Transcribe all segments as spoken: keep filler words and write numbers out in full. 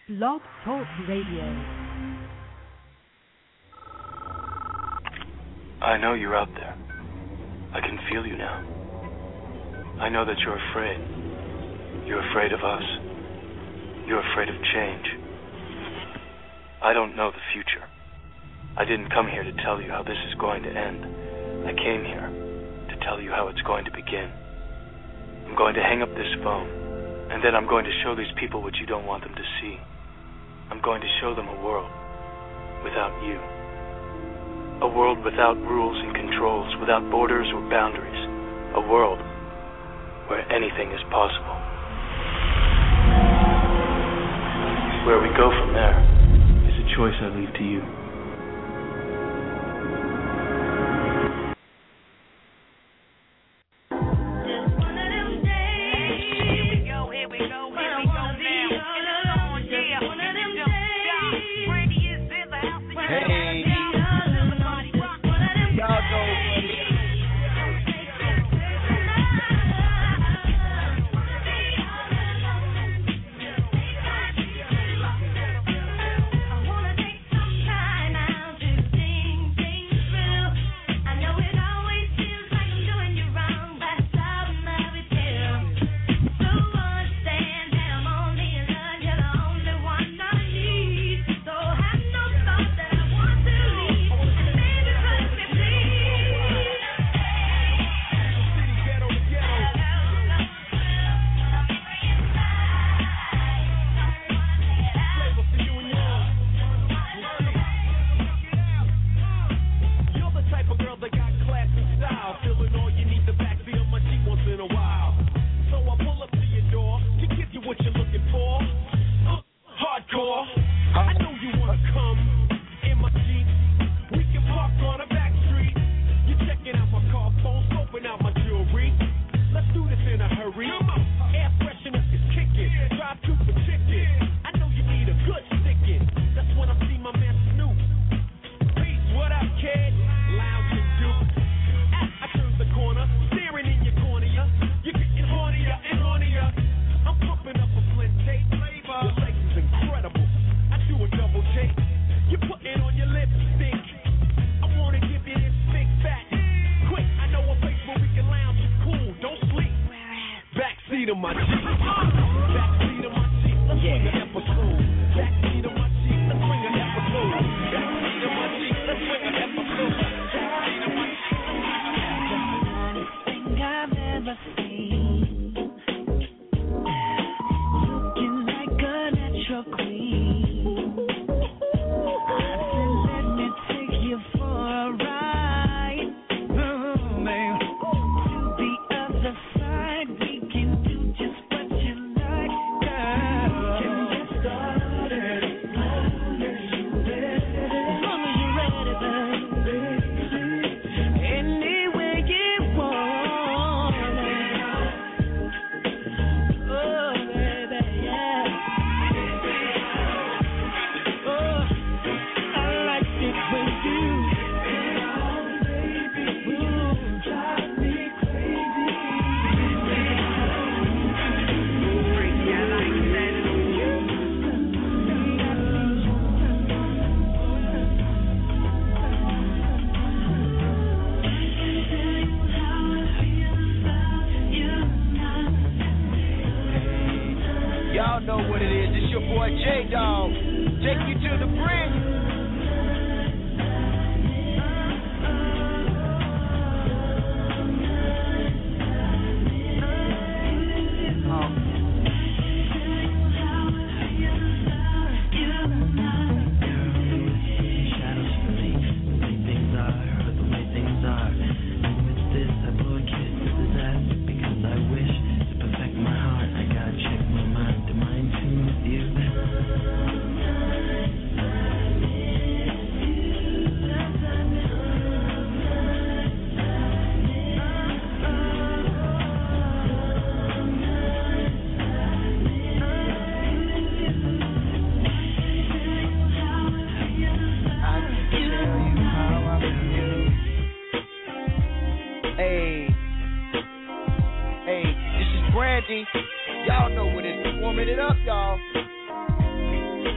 Blog Talk Radio. I know you're out there. I can feel you now. I know that you're afraid. You're afraid of us. You're afraid of change. I don't know the future. I didn't come here to tell you how this is going to end. I came here to tell you how it's going to begin. I'm going to hang up this phone, and then I'm going to show these people what you don't want them to see. I'm going to show them a world without you. A world without rules and controls, without borders or boundaries. A world where anything is possible. Where we go from there is a choice I leave to you. Brandy. Y'all know what it is. Warming it up, y'all.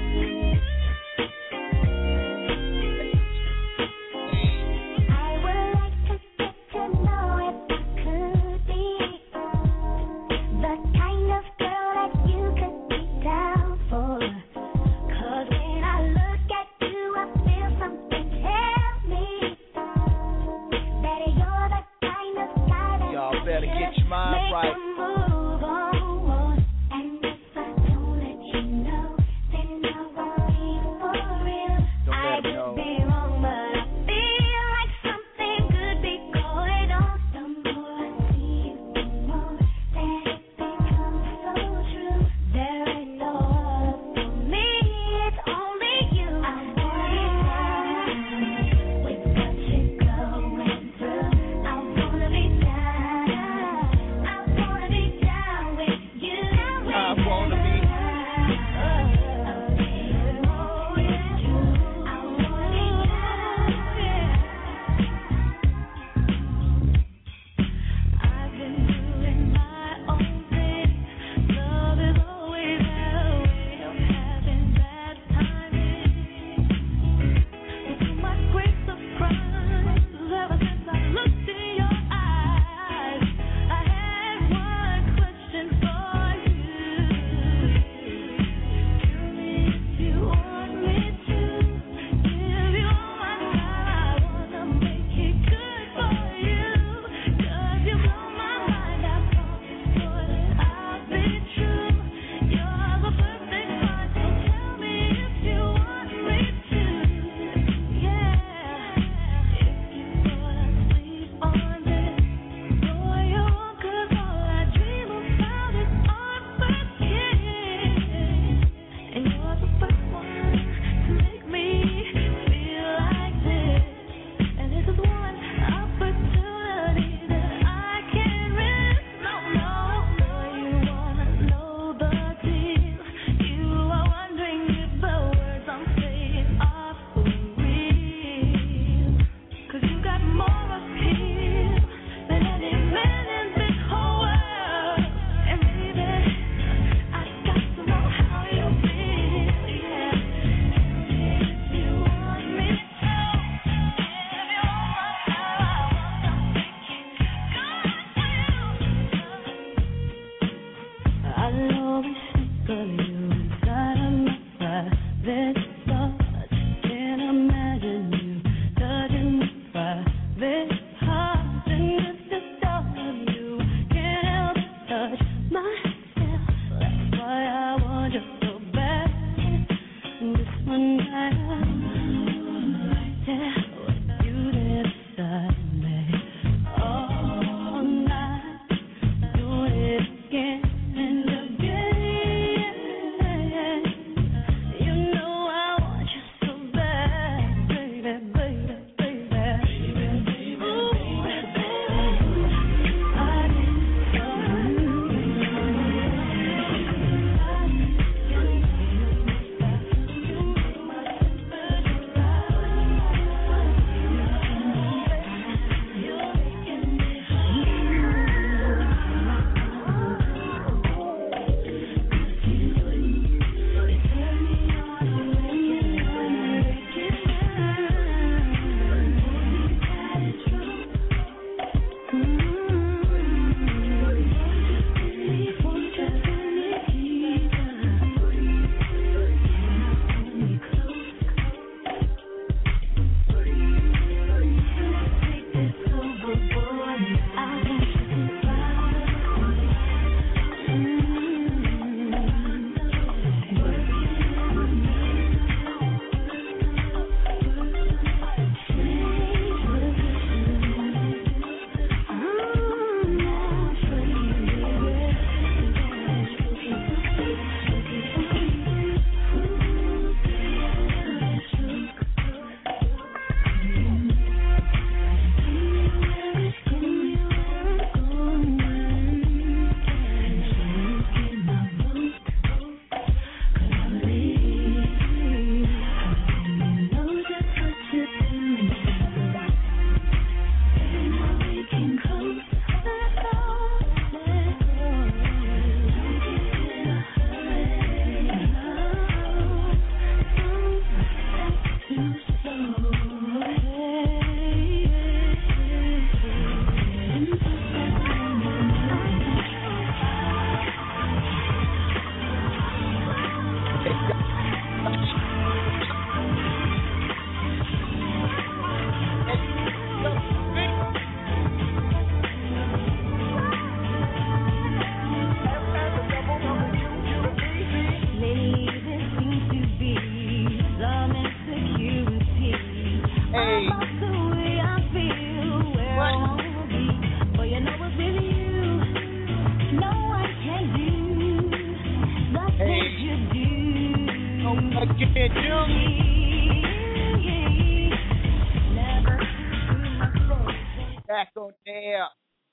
Back on air.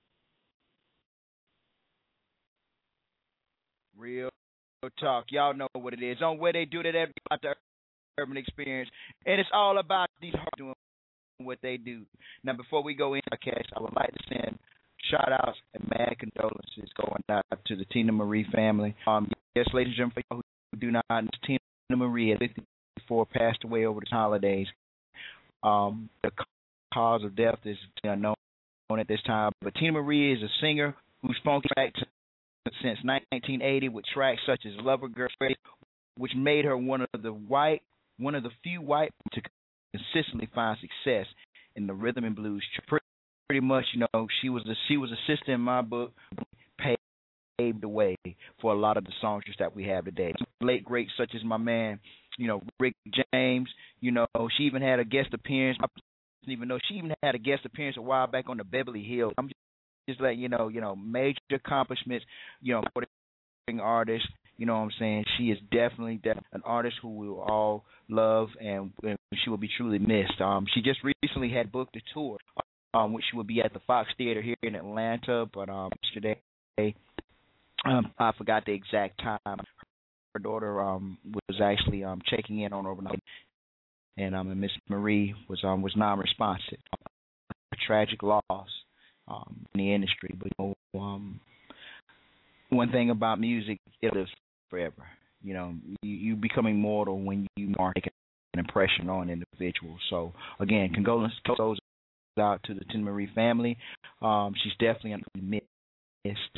Real talk. Y'all know what it is. On Where They Do That, every about the urban experience. And it's all about these hearts doing what they do. Now, before we go in, podcast, I would like to send shout outs and mad condolences going out to the Tina Marie family. Um, yes, ladies and gentlemen, for y'all who do not know, Tina Marie at fifty-four passed away over the holidays. Um, the cause of death is unknown at this time, but Tina Marie is a singer who's funky back since nineteen eighty with tracks such as "Lover Girl," which made her one of the white, one of the few white to consistently find success in the rhythm and blues. Pretty, pretty much, you know, she was the she was a sister in my book, paved the way for a lot of the songsters that we have today. Late greats such as my man, you know, Rick James. You know, she even had a guest appearance. I didn't even know she even had a guest appearance a while back on the Beverly Hills. I'm just, just letting you know, you know, major accomplishments. You know, for the artist. You know what I'm saying? She is definitely an artist who we will all love, and, and she will be truly missed. Um, she just recently had booked a tour, um, which she will be at the Fox Theater here in Atlanta. But um, yesterday, um, I forgot the exact time. Her daughter um, was actually um, checking in on her overnight, and um, Miss Marie was um, was non-responsive. A tragic loss um, in the industry, but you know, um, one thing about music, it lives forever. You know, you, you become immortal when you make an impression on an individual. So again, condolences goes out to the Tina Marie family. Um, she's definitely missed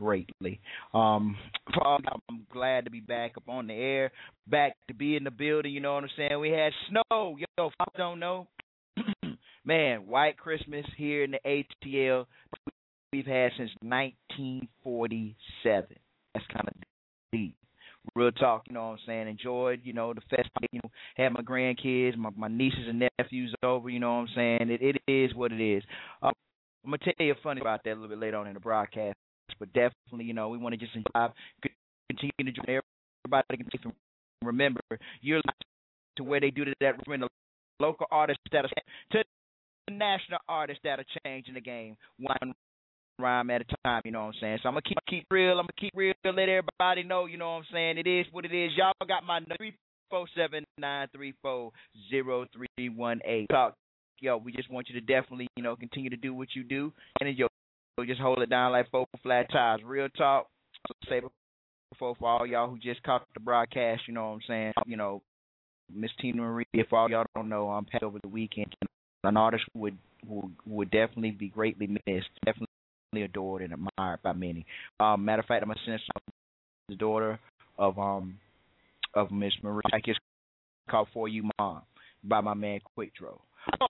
greatly. Um, I'm glad to be back up on the air, back to be in the building. You know what I'm saying? We had snow. Yo, if I don't know, man, White Christmas here in the A T L we've had since nineteen forty-seven. That's kind of deep. Real talk, you know what I'm saying? Enjoyed, you know, the fest, you know, had my grandkids, my, my nieces and nephews over, you know what I'm saying? It, it is what it is. Um, I'm going to tell you funny about that a little bit later on in the broadcast, but definitely, you know, we want to just enjoy, continue to join everybody can take from, remember, you're to where they do that from the local artists that are to the national artists that are changing the game one rhyme at a time, you know what I'm saying? So I'm going to keep keep real. I'm going to keep real, let everybody know, you know what I'm saying? It is what it is. Y'all got my three four seven nine three four zero three one eight. Talk. Yo, we just want you to definitely, you know, continue to do what you do. And then, yo, just hold it down like four flat tires. Real talk. I'll say before for all y'all who just caught the broadcast, you know what I'm saying? You know, Miss Tina Marie, if all y'all don't know, I'm passed over the weekend. An artist would, would, would definitely be greatly missed. Definitely adored and admired by many. Um, matter of fact, I'm gonna send some the daughter of um of Miss Marie. I just called For You Mom by my man Quick Draw.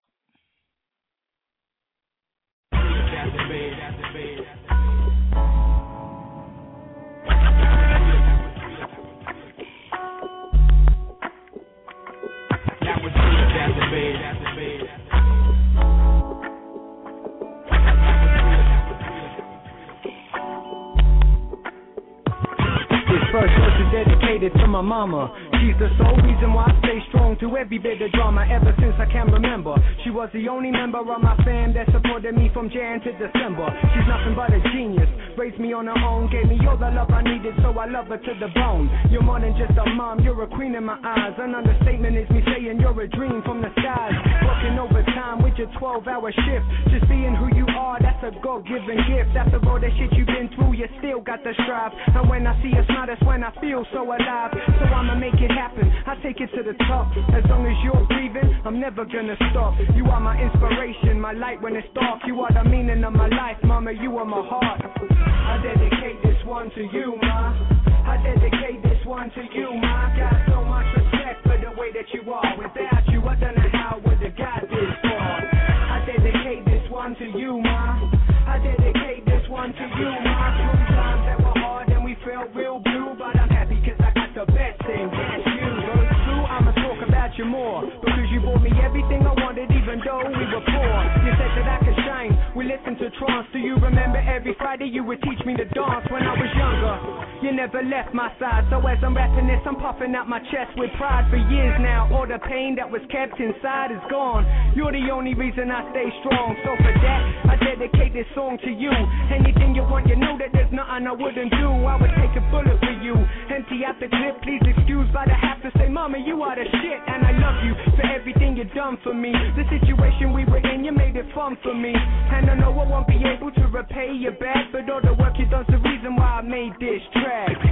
First verse is dedicated to my mama. She's the sole reason why I stay strong through every bit of drama ever since I can remember. She was the only member of my fam that supported me from Jan to December. She's nothing but a genius, raised me on her own, gave me all the love I needed, so I love her to the bone. You're more than just a mom, you're a queen in my eyes. An understatement is me saying you're a dream from the skies. Working overtime with your twelve hour shift, just being who you are, that's a God-given gift. After all that shit you've been through, you still got the strive. And when I see a smile, that's when I feel so alive. So I'ma make it happen, I take it to the top. As long as you're breathing, I'm never gonna stop. You are my inspiration, my light when it's dark. You are the meaning of my life, mama, you are my heart. I dedicate this one to you, ma. I dedicate this one to you, ma. Got so much respect for the way that you are. Without you, I don't know how I would have got this far. I dedicate this one to you, ma. I dedicate this one to you, ma. Sometimes that were hard and we felt real blue, but I'm happy cause I got the best thing, that's you. So it's true, I'ma talk about you more, because you brought me everything I wanted even though we were poor. You said that I could shine, we listened to trance. Do you remember every Friday you would teach me to dance when I was younger? You never left my side, so as I'm rapping this, I'm puffing out my chest with pride. For years now, all the pain that was kept inside is gone. You're the only reason I stay strong, so for that, I dedicate this song to you. Anything you want, you know that there's nothing I wouldn't do. I would take a bullet for you. Empty out the clip, please excuse, but I have to say, mama, you are the shit, and I love you for everything you've done for me. The situation we were in, you made it fun for me, and I know I won't be able to repay you back, but all the work you done's the reason why I made this track.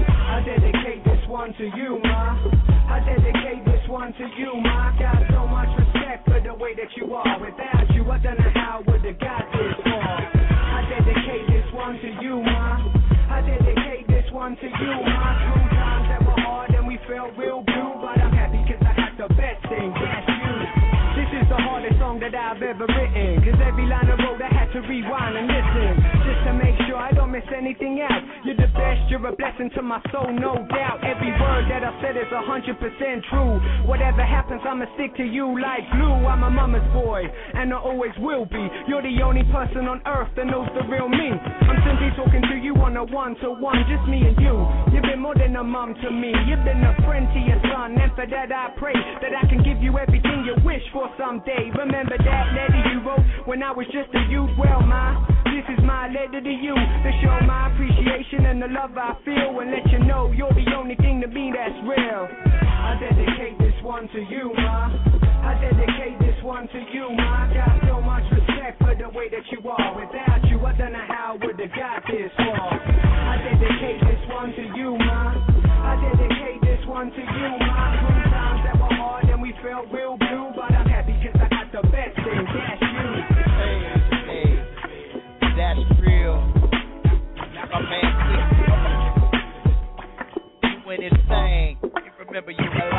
I dedicate this one to you, ma. I dedicate this one to you, ma. Got so much respect for the way that you are. Without you, I don't know how I would have got this far. I dedicate this one to you, ma. I dedicate this one to you, ma. Sometimes that were hard and we felt real blue, but I'm happy cause I got the best thing, that's you. This is the hardest song that I've ever written, cause every line I wrote I had to rewind and listen, just to make sure I don't miss anything out. You're the best, you're a blessing to my soul, no doubt. Every word that I said is a hundred percent true. Whatever happens, I'ma stick to you like glue. I'm a mama's boy, and I always will be. You're the only person on earth that knows the real me. I'm simply talking to you on a one-to-one, just me and you. You've been more than a mom to me. You've been a friend to your son, and for that I pray that I can give you everything you wish for someday. Remember that letter you wrote when I was just a youth? Well, ma, this is my letter to you, to show my appreciation and the love I feel, and let you know you're the only thing to me that's real. I dedicate this one to you, ma. I dedicate this one to you, ma. Got so much respect for the way that you are. Without you, I don't know how I would have got this far. I dedicate this one to you, ma. I dedicate this one to you, ma. Sometimes that were hard and we felt real blue, but I'm happy cause I got the best thing, that's you. Hey, hey, that's real. My man,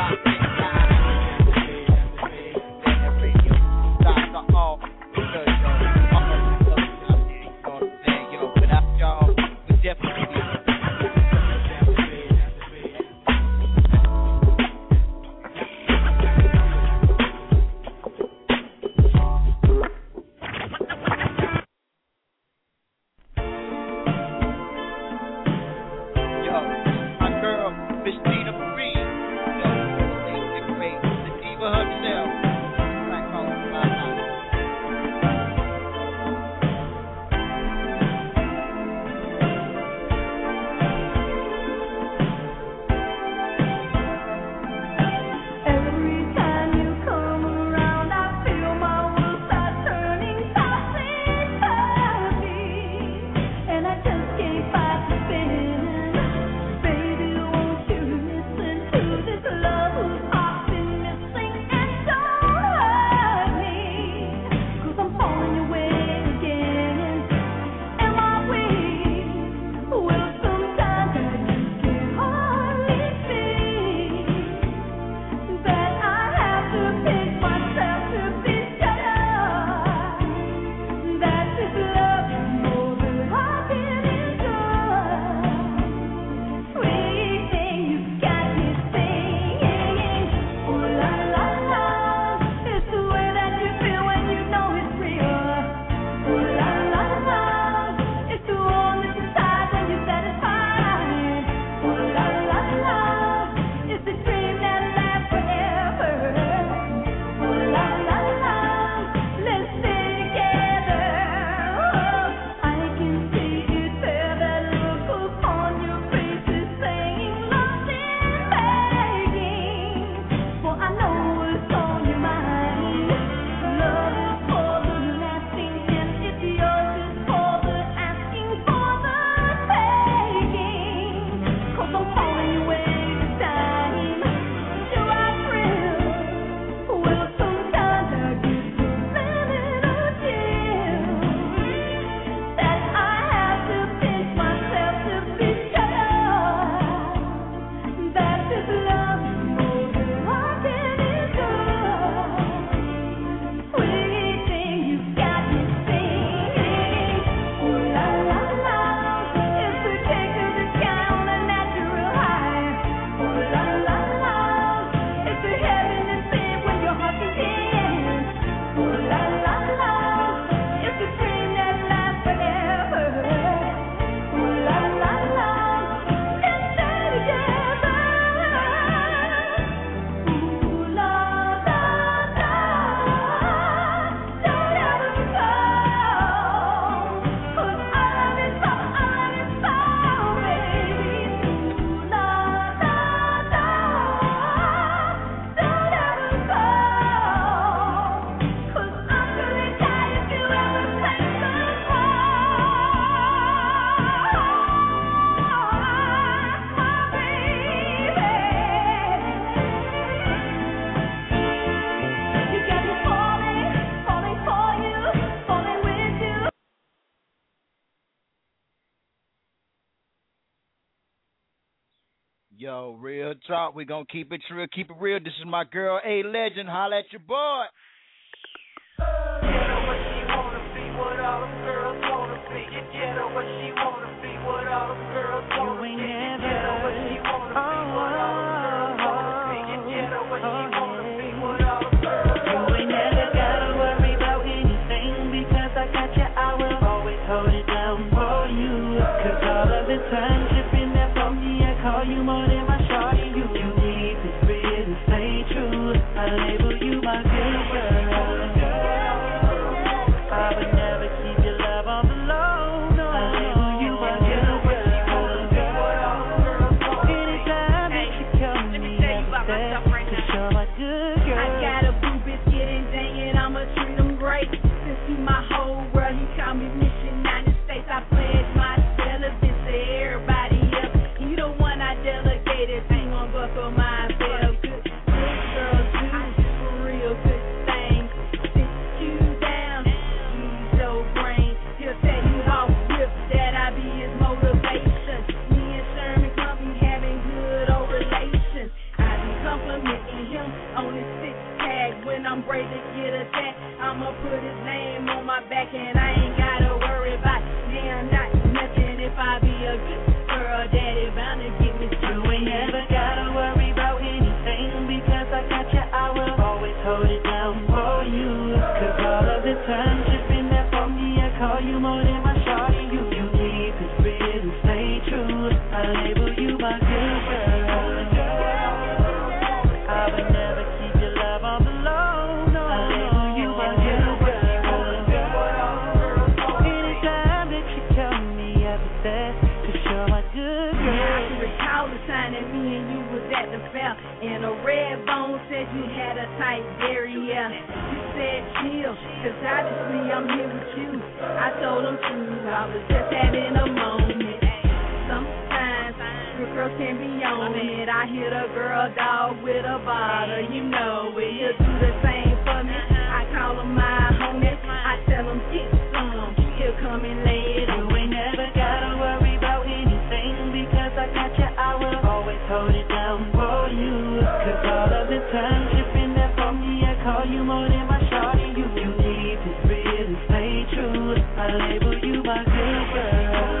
Yo, real talk. We gonna keep it real, keep it real. This is my girl, A Legend. Holla at your boy. Get her what she wanna be, what all the girls wanna be. Get her what she wanna be, what all the girls wanna be. Get her what she wanna be, what all the girls wanna be. Get her what she wanna be, what all the girls wanna be. You ain't never gotta worry about anything because I got you. I will always hold it down for you. Cause all of the times you've been there for me, I call you more than my shorty. You can keep it real and stay true. I label you my good girl. I would never keep your love on the low. No, I label you my good girl. Anytime that you come to me, I say, cause you're my good girl. I got a boo biscuit and dang it, I'ma treat him great. Since you my whole world, you call me Miss United States. I pledge my allegiance to everybody else. You the one I delegated to, one buckle my belt. Good, good girls do real good things. Sit you down, ease your brain. He'll tell you off rip that I be his motivation. Me and Sherman Company having good old relations. I be complimenting letting him on his six tag. When I'm ready to get attacked, I'ma put his name on my back, and I ain't gotta worry about damn not nothing. If I be a good girl, daddy bound to get me through. You ain't never gotta worry about anything, because I got you, I will always hold it down for you. Cause all of the times you've been there for me, I call you more than my shawty. You, you keep it real and stay true. I label you my good girl. I would never keep your love on the low, no. I label you my good girl. Anytime that you call me, I be there, cause you're my good girl. I can recall the time that me and you was at the fair, and a red bone said you had a tight dairy, yeah. You said chill, cause obviously I'm here with you. I told him true, I was just having a moment. Sometimes the girls can be on it. I hit a girl dog with a bottle, you know it. You do the same for me. I call him my homie. I tell him get some, he'll come and lay it on. You ain't never gotta worry about anything, because I got you, I will always hold it down for you. Cause all of the times you've been there for me, I call you more than my shawty. You, you keep it real and stay true. I label you my good girl.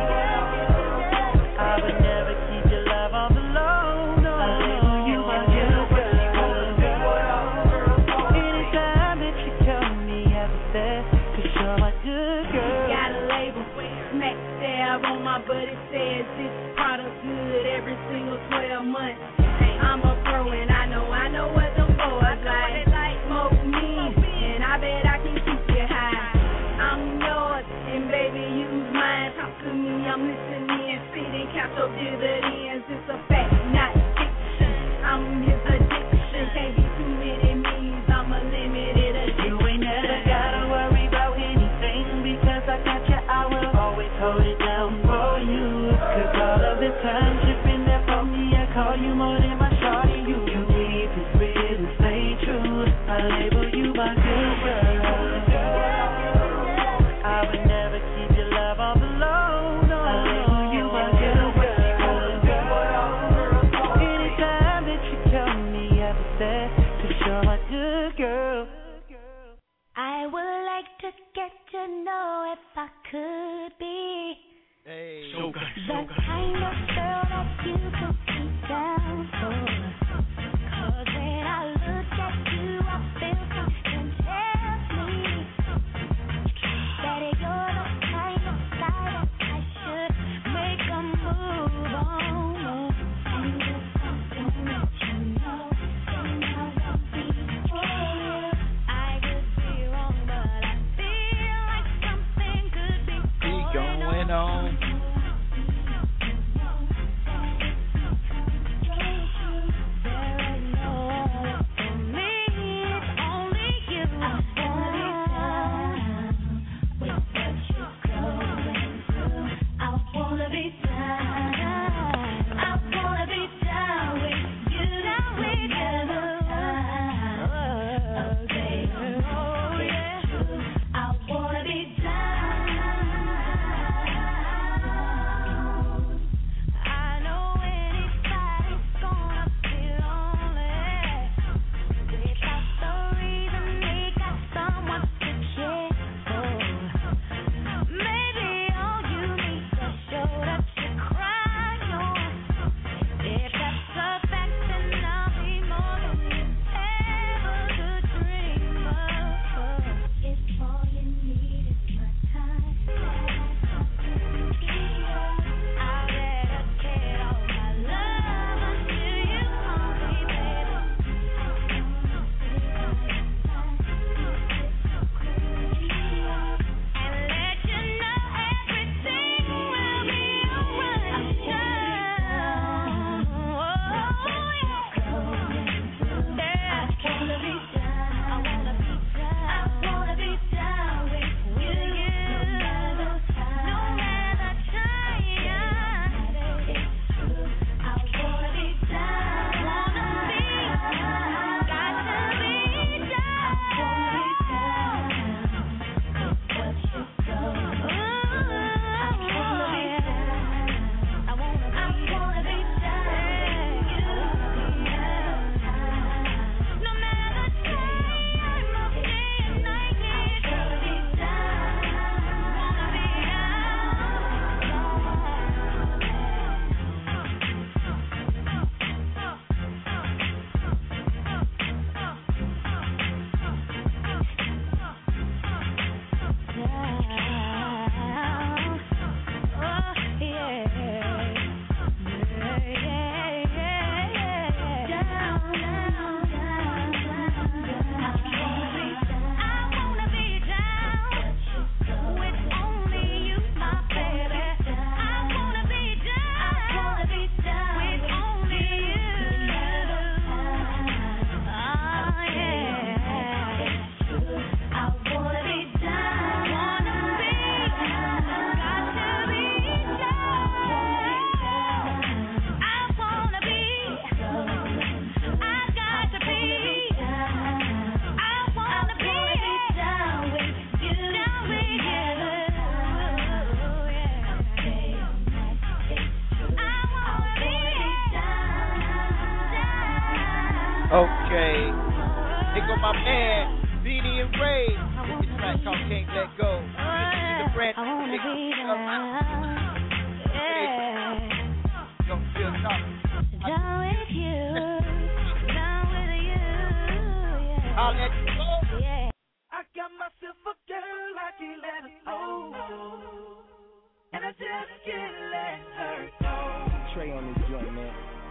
I would never keep your love on the low, no. I label you my good girl. Anytime that you call me, I be there, cause you're my good girl. Got a label, smack dab on my butt, it says this product good every single twelve months. I'm a pro and I know, I know what them boys like. Smoke me, and I bet I can keep you high. I'm yours, and baby, use mine. Talk to me, I'm listening. Sit and count your dividends. It's a fact, not fiction. I'm his addiction. Can't be too many me's. I'm a limited addiction. You ain't never gotta worry about anything, because I got you, I will always hold it down for you. Cause all of the times you've been there for me, I call you more than my shawty. You, you keep it real and stay true. I label you my good girl. I would never keep your love on the low, no. I label you my good girl. Anytime that you call me, I be there, cause you're my good girl. I would like to get to know if I could be Hey. the kind of girl that you could be down for. Cause when I look at you, I feel something tells me that you're the kind of guy that I should make a move on. And there's something that you know, and I won't be for you. I could be wrong, but I feel like something could be Going on. There Okay. They go my man, Beanie and Ray. This track called Can't Let Go. The brand I wanna be down. Yeah. Don't feel nothing. Down with you. Down with you. Yeah. I'll let you go. Yeah. I got myself a girl I can't let her go, and I just can't let her go. Trey on this joint, man.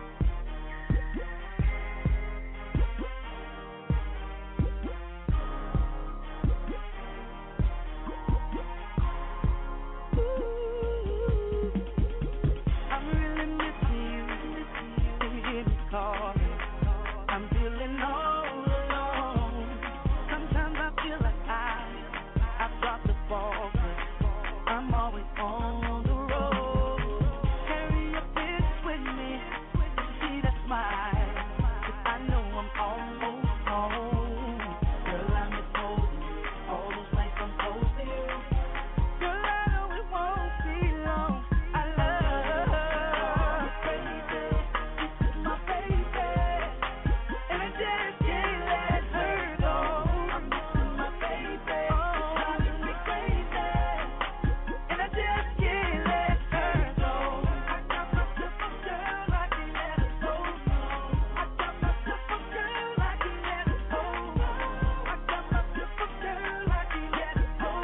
I'm really missing you. Can you hear me calling? I'm feeling all alone. Sometimes I feel like I, I've dropped the ball, but I'm always on the road. Carry your bitch with me, see that smile, 'cause I know I'm almost home. Girl, I miss holding all those nights I'm posting. Girl, I know it won't be long. I love you crazy. This is my baby, and I just can't let her go. I'm missing my baby, driving me crazy, and I just can't let her go. I got myself a girl, I can't let her go. I got myself a girl, I can't let her go. I got myself a girl, I can't let her go.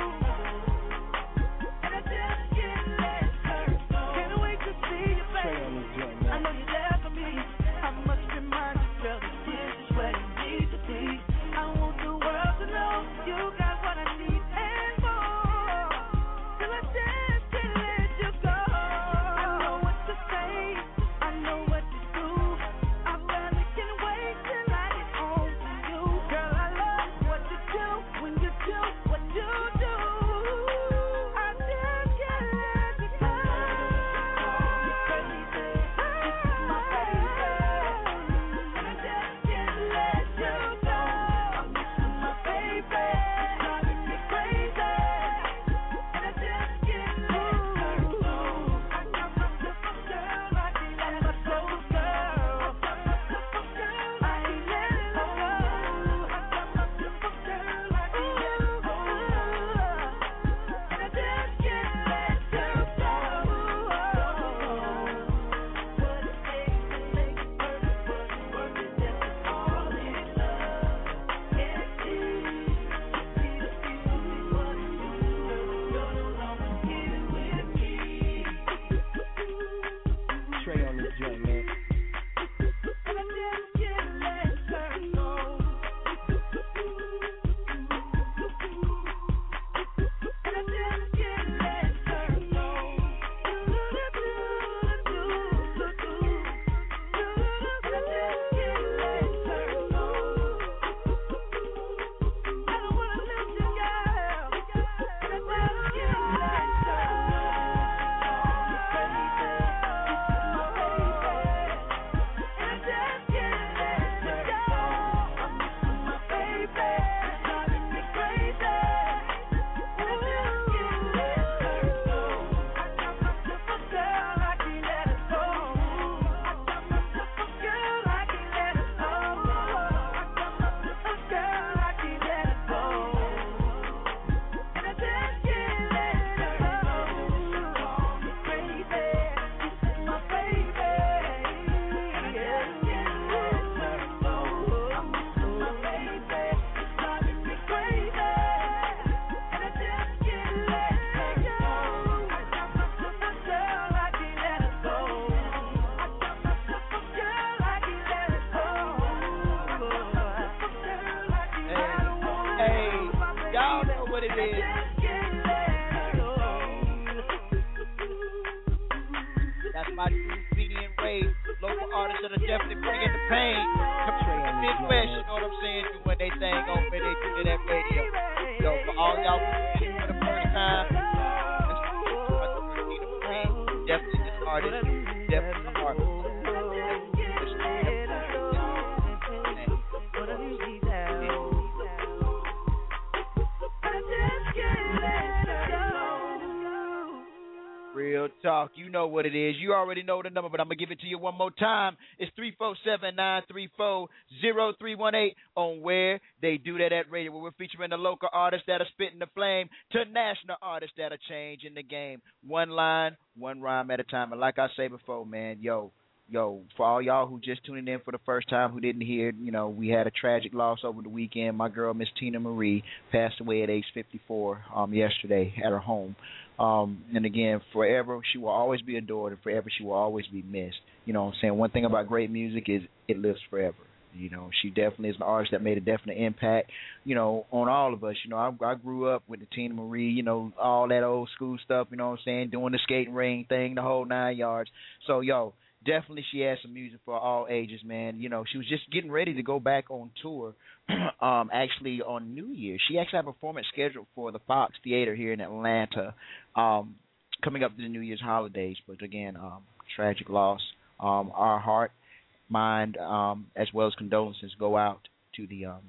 And I just can't let her go. Can't wait to see you, Trey baby. on this joint, I man. know you're there for me. I must remind you, girl, that this is where you need to be. I want the world to know you got what I need and more. Till I just can't let you go. I know what to say, I know what to do. I really can't wait till I get home to you. Girl, I love what you do when you do what you do. I just can't let you go. Crazy, this is my baby, and I just can't let you go. I'm missing my baby, driving me crazy, and I just can't let her go. I got myself a girl, I can't let her go, girl. I got myself a girl, I can't let her go. I got myself a girl, I can't let her go, and I just can't let her go. What it takes to make it work, what it work is just to fall in love. Can't see, see the feeling, what it do, you're no longer here with me. Trey on this joint, man. And I just can't let her go. And I just can't let her go. And I just can't let her go. I don't wanna lose you, girl. And I just can't let her go. Crazy, this is my baby, and I just can't let her go. I'm missing my baby, driving me crazy, and I just can't let her go. I got myself a girl, I can't let her go. I got myself a girl, I can't let her go. I got myself a girl, I can't let her go. And I just can't let her go. Call me crazy, this is my baby, and I just can't let her go. I'm missing my baby, driving me crazy, and I just can't let her go. I got myself a girl, I can't let her go. I got myself a girl, I can't let her go. I got myself a girl, I can't let her go. Hey, y'all know what it is. That's my dude, Beanie and Ray. Local artists that are definitely bringing the pain. Coming from the Midwest, you know what I'm saying? Doing their thing on where they do to that radio. So for all y'all who listening for the first time, definitely this artist, definitely the artist. Real talk. Talk. You know what it is. You already know the number, but I'm going to give it to you one more time. It's three four seven, nine three four, zero three one eight on Where They Do That at Radio, where we're featuring the local artists that are spitting the flame to national artists that are changing the game. One line, one rhyme at a time. And like I say before, man, yo, Yo, for all y'all who just tuning in for the first time, who didn't hear, you know, we had a tragic loss over the weekend. My girl, Miss Tina Marie, passed away at age fifty-four um, yesterday at her home. Um, and again, forever, she will always be adored, and forever she will always be missed. You know what I'm saying? One thing about great music is it lives forever. You know, she definitely is an artist that made a definite impact, you know, on all of us. You know, I, I grew up with the Tina Marie, you know, all that old school stuff, you know what I'm saying, doing the skating ring thing, the whole nine yards. So, yo, definitely she has some music for all ages, man. You know, she was just getting ready to go back on tour um, actually on New Year's. She actually had a performance scheduled for the Fox Theater here in Atlanta um, coming up to the New Year's holidays. But, again, um, tragic loss. Um, our heart, mind, um, as well as condolences go out to the um,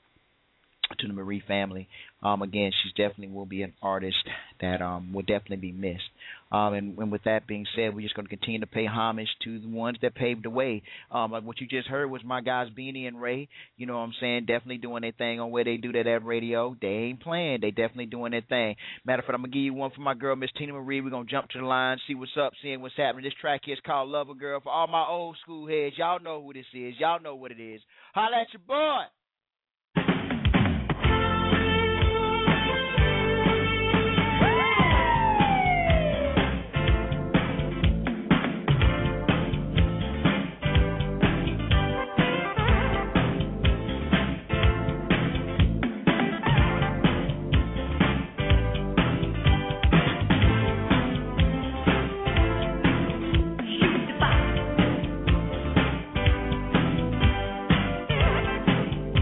to the Marie family. Um, again, she's definitely will be an artist that um, will definitely be missed. Um, and, and with that being said, we're just going to continue to pay homage to the ones that paved the way. Um, like what you just heard was my guys Beanie and Ray. You know what I'm saying? Definitely doing their thing on Where They Do That at Radio. They ain't playing. They definitely doing their thing. Matter of fact, I'm going to give you one for my girl, Miss Tina Marie. We're going to jump to the line, see what's up, seeing what's happening. This track here is called Lover Girl. For all my old school heads, y'all know who this is. Y'all know what it is. Holla at your boy. Shoot the box.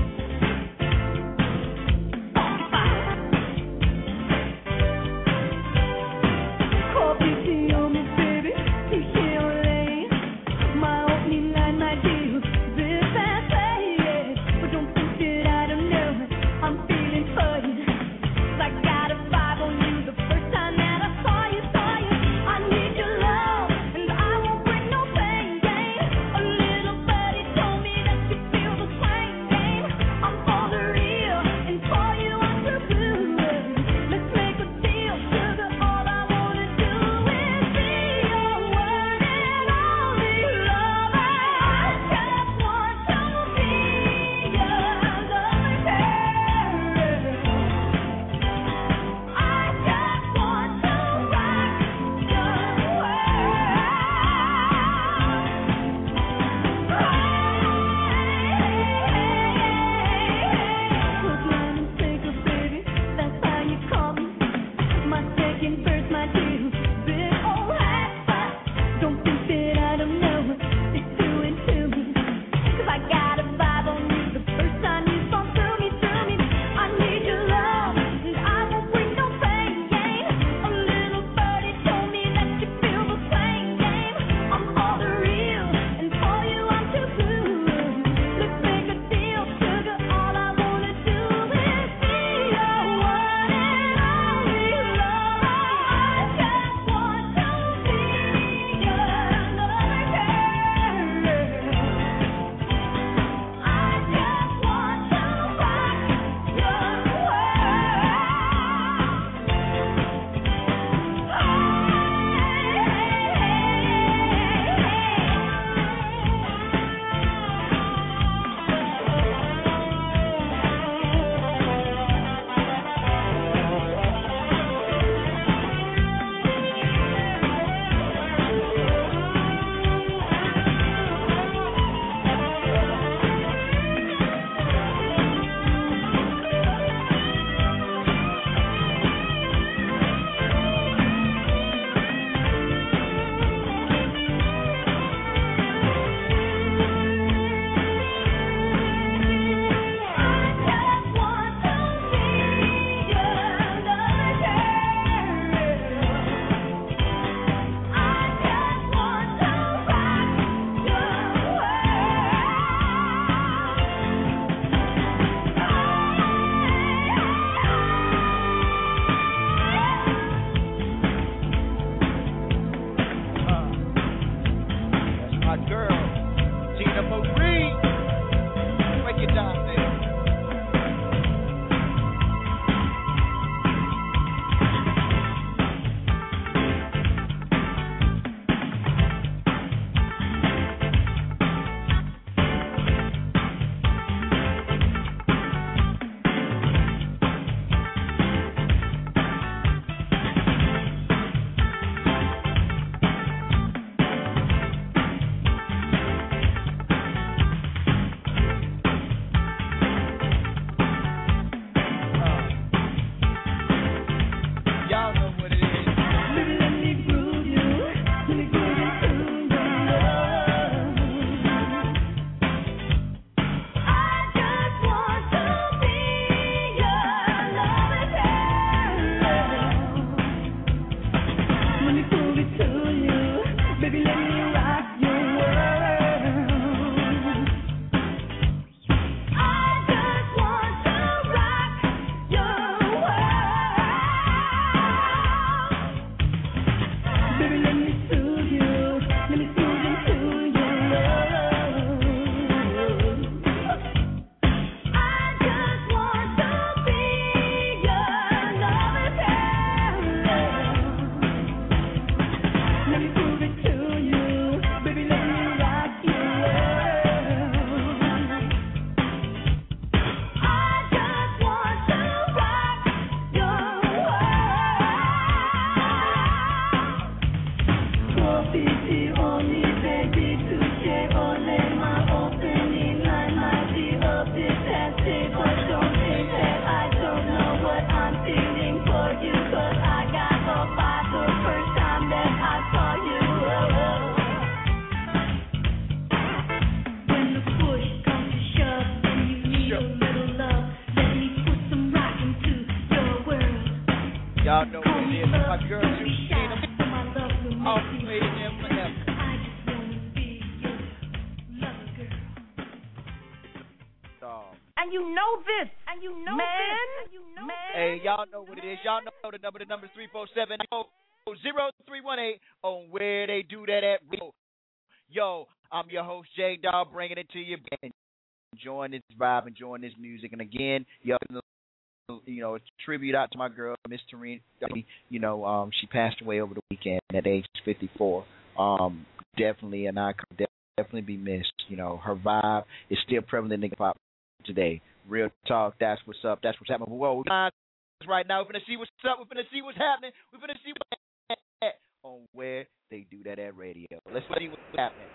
my girl Christina. All the way to them forever. And you know this, and you know man. this, and you know man. Hey, y'all know what it is. Y'all know the number. The number is three four seven zero three one eight on where they do that at. Yo, I'm your host, J Dog, bringing it to you. Enjoying this vibe, enjoying this music. And again, yo, you know, a tribute out to my girl, Miss Tarina. You know, um, she passed away over the weekend at age fifty-four. Um, definitely an icon, definitely be missed. You know, her vibe is still prevalent in hip hop today. Real talk, that's what's up, that's what's happening. Whoa, right now, we're going to see what's up, we're going to see what's happening, we're going to see what's happening on where they do that at radio. Let's see what's happening.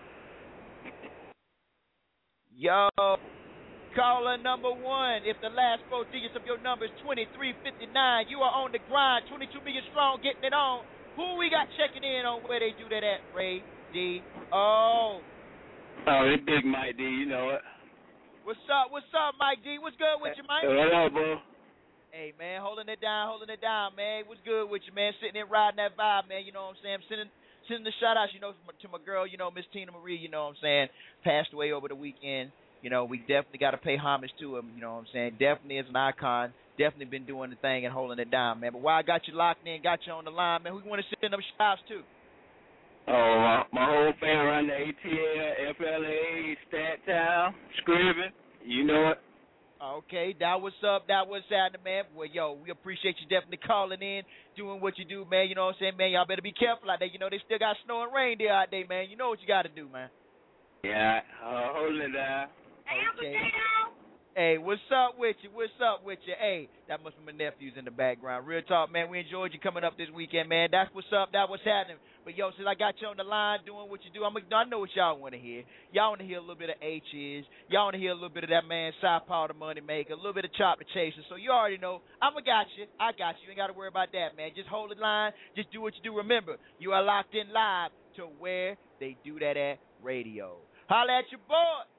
Yo, caller number one, if the last four digits of your number is twenty-three fifty-nine, you are on the grind, twenty-two million strong, getting it on. Who we got checking in on where they do that at, Ray D? Oh. Oh, it's Big Mike D, you know it. What's up? What's up, Mike D? What's good with you, Mike? What up, bro? Hey, man, holding it down, holding it down, man. What's good with you, man? Sitting there riding that vibe, man. You know what I'm saying? I'm sending, sending the shout-outs, you know, to my girl, you know, Miss Tina Marie, you know what I'm saying? Passed away over the weekend. You know, we definitely got to pay homage to him, you know what I'm saying? Definitely is an icon. Definitely been doing the thing and holding it down, man. But while I got you locked in, got you on the line, man, who you want to send them shout-outs to? Oh, my, my whole family around the A T L, F L A, Stat Town, Scriven. You know it. Okay, that was up, that was happening, man. Well, yo, we appreciate you definitely calling in, doing what you do, man. You know what I'm saying, man? Y'all better be careful out there. You know, they still got snow and rain there out there, man. You know what you got to do, man. Yeah, uh, holding it down. Okay. Hey, what's up with you? What's up with you? Hey, that must be my nephews in the background. Real talk, man. We enjoyed you coming up this weekend, man. That's what's up. That what's happening. But, yo, since I got you on the line doing what you do, I'm, I know what y'all want to hear. Y'all want to hear a little bit of H's. Y'all want to hear a little bit of that man, South Paul the Money Maker, a little bit of Chop the Chaser. So you already know. I'm going to got you. I got you. You ain't got to worry about that, man. Just hold the line. Just do what you do. Remember, you are locked in live to where they do that at radio. Holla at your boy.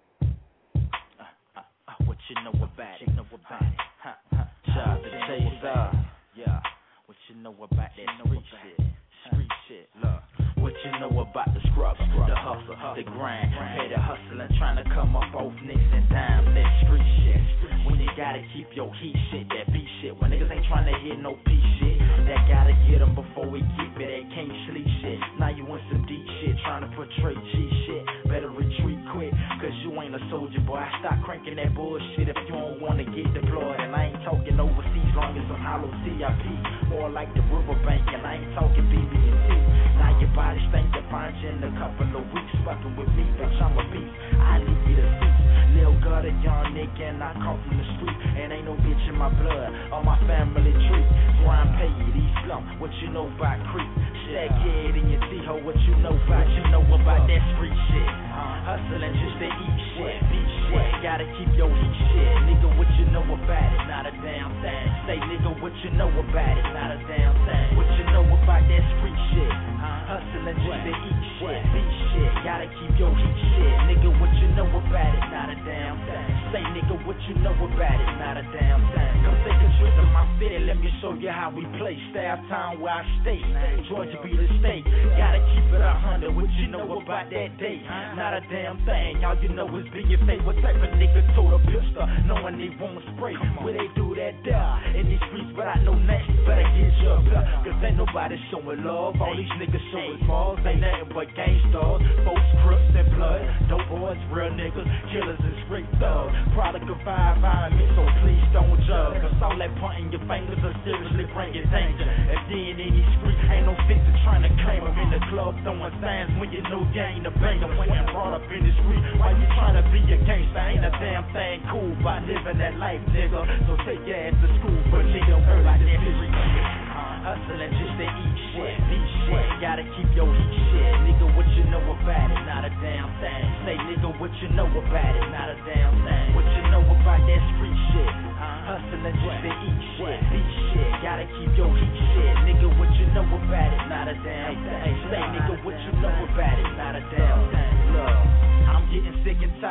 What you know about it? Know about it? Huh, huh. Chop the Chaser. Yeah. What you know about that street shit? Street shit. Look. What you know about the scrub, the hustle, the grind, hey, the hustling, trying to come up both nicks and dimes, that street shit. When you gotta keep your heat shit, that beat shit. When niggas ain't trying to hear no P shit, that gotta get them before we keep it, that can't sleep shit. Now you in some deep shit, trying to portray G shit. Better retreat quick, cause you ain't a soldier, boy. I stop cranking that bullshit if you don't wanna get deployed. And I ain't talking overseas, long as I'm hollow C I P. More like the riverbank, and I ain't talking B B and T. Now your body stink to find you in a couple of weeks. Fucking with me, bitch, I'm a beast. I need you to see. Lil gutter, young nigga, and I come from the street. And ain't no bitch in my blood or my family tree. Grind pay you, these slump, what you know about creep. That kid in your T-ho, what you know about, you know about that street shit. Hustling just to eat shit, beat shit. Gotta keep your heat shit. Nigga, what you know about it? Not a damn thing. Say, nigga, what you know about it? Not a damn thing. What you know about that street shit? Hustling just to eat shit, beat shit. Gotta keep your heat shit. Nigga, what you know about it? Not a damn thing. Say, nigga, what you know about it? Not a damn thing. Come take a trip to my city, let me show you how we play. Staff Town where I stay. Georgia be the state. Gotta keep it a hundred. What you know about that day? Not a damn thing. All you know is being fake. What type of nigga told a pistol knowing they won't spray? Where they do that there in these streets, but I know next. Better get you up here, cause ain't nobody showing love. All these niggas showing balls. Ain't nothing but gangsters, folks, crooks, and blood. Dope boys, real niggas, killers, and straight thugs. Product of five environment, so please don't judge. Cause all that pointing your fingers will seriously bring you danger. And then in these streets, ain't no fix to trying to claim them. In the club, throwing signs when you know you ain't a banger. When you brought up in the street, why you trying to be a gangster? Ain't a damn thing cool by living that life, nigga. So take your ass to school, but nigga, heard like that history. Hustling just to eat shit, beat shit. Gotta keep your heat shit. Nigga, what you know about it? Not a damn thing. Say, nigga, what you know about it? Not a damn thing. What you know about that street shit? Hustling just to eat shit, beat shit. Gotta keep your heat shit. Nigga, what you know about it? Not a damn thing. Say, nigga, what you know about it? Not a damn thing. Look, I'm getting sick and tired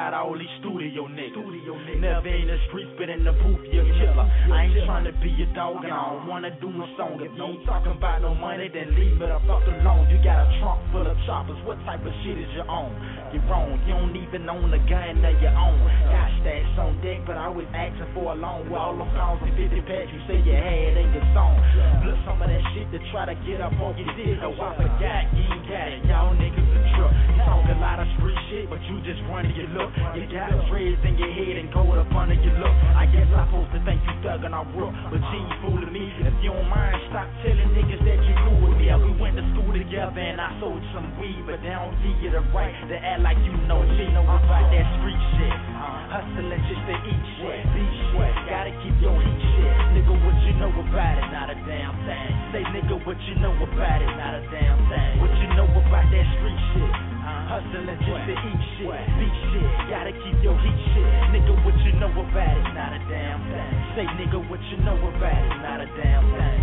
out all these studio niggas. Studio niggas. Never in the streets, but in the booth, you a killer. I ain't trying to be a dog, and I don't wanna do a song. If you ain't talking about no money, then leave it the fuck alone. You got a trunk full of choppers, what type of shit is your own? You're wrong, you don't even own a gun of your own. Got stacks on deck, but I was asking for a loan. With all them pounds and fifty packs you say you had in your song. Look, some of that shit to try to get up off your dick. Oh, I forgot, you ain't got it, y'all niggas a truck. You talk a lot of street shit, but you just running your look. You got dreads in your head and gold up under your look. I guess I'm supposed to think you thuggin' off rook, but you ain't fooling me. If you don't mind, stop telling niggas that you cool with me. We went to school together and I sold some weed, but they don't give you the right to act like you know me. Know about that street shit, hustling just to eat shit, beat shit. Gotta keep your heat shit. Nigga, what you know about it? Not a damn thing. Say nigga, what you know about it? Not a damn thing. What you know about that street shit? Hustling just to eat shit, beat shit. Gotta keep your heat shit. Nigga, what you know about it? Not a damn thing. Say nigga, what you know about it? Not a damn thing.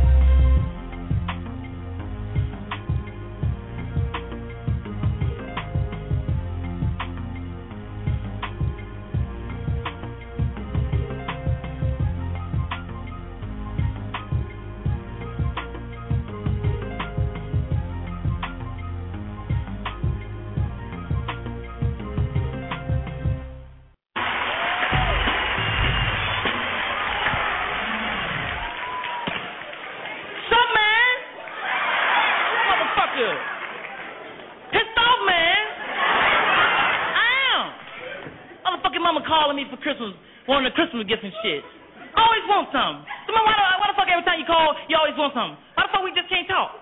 Christmas, wanting a Christmas gift and shit. Always want something. So why the, why the fuck every time you call, you always want something? Why the fuck we just can't talk?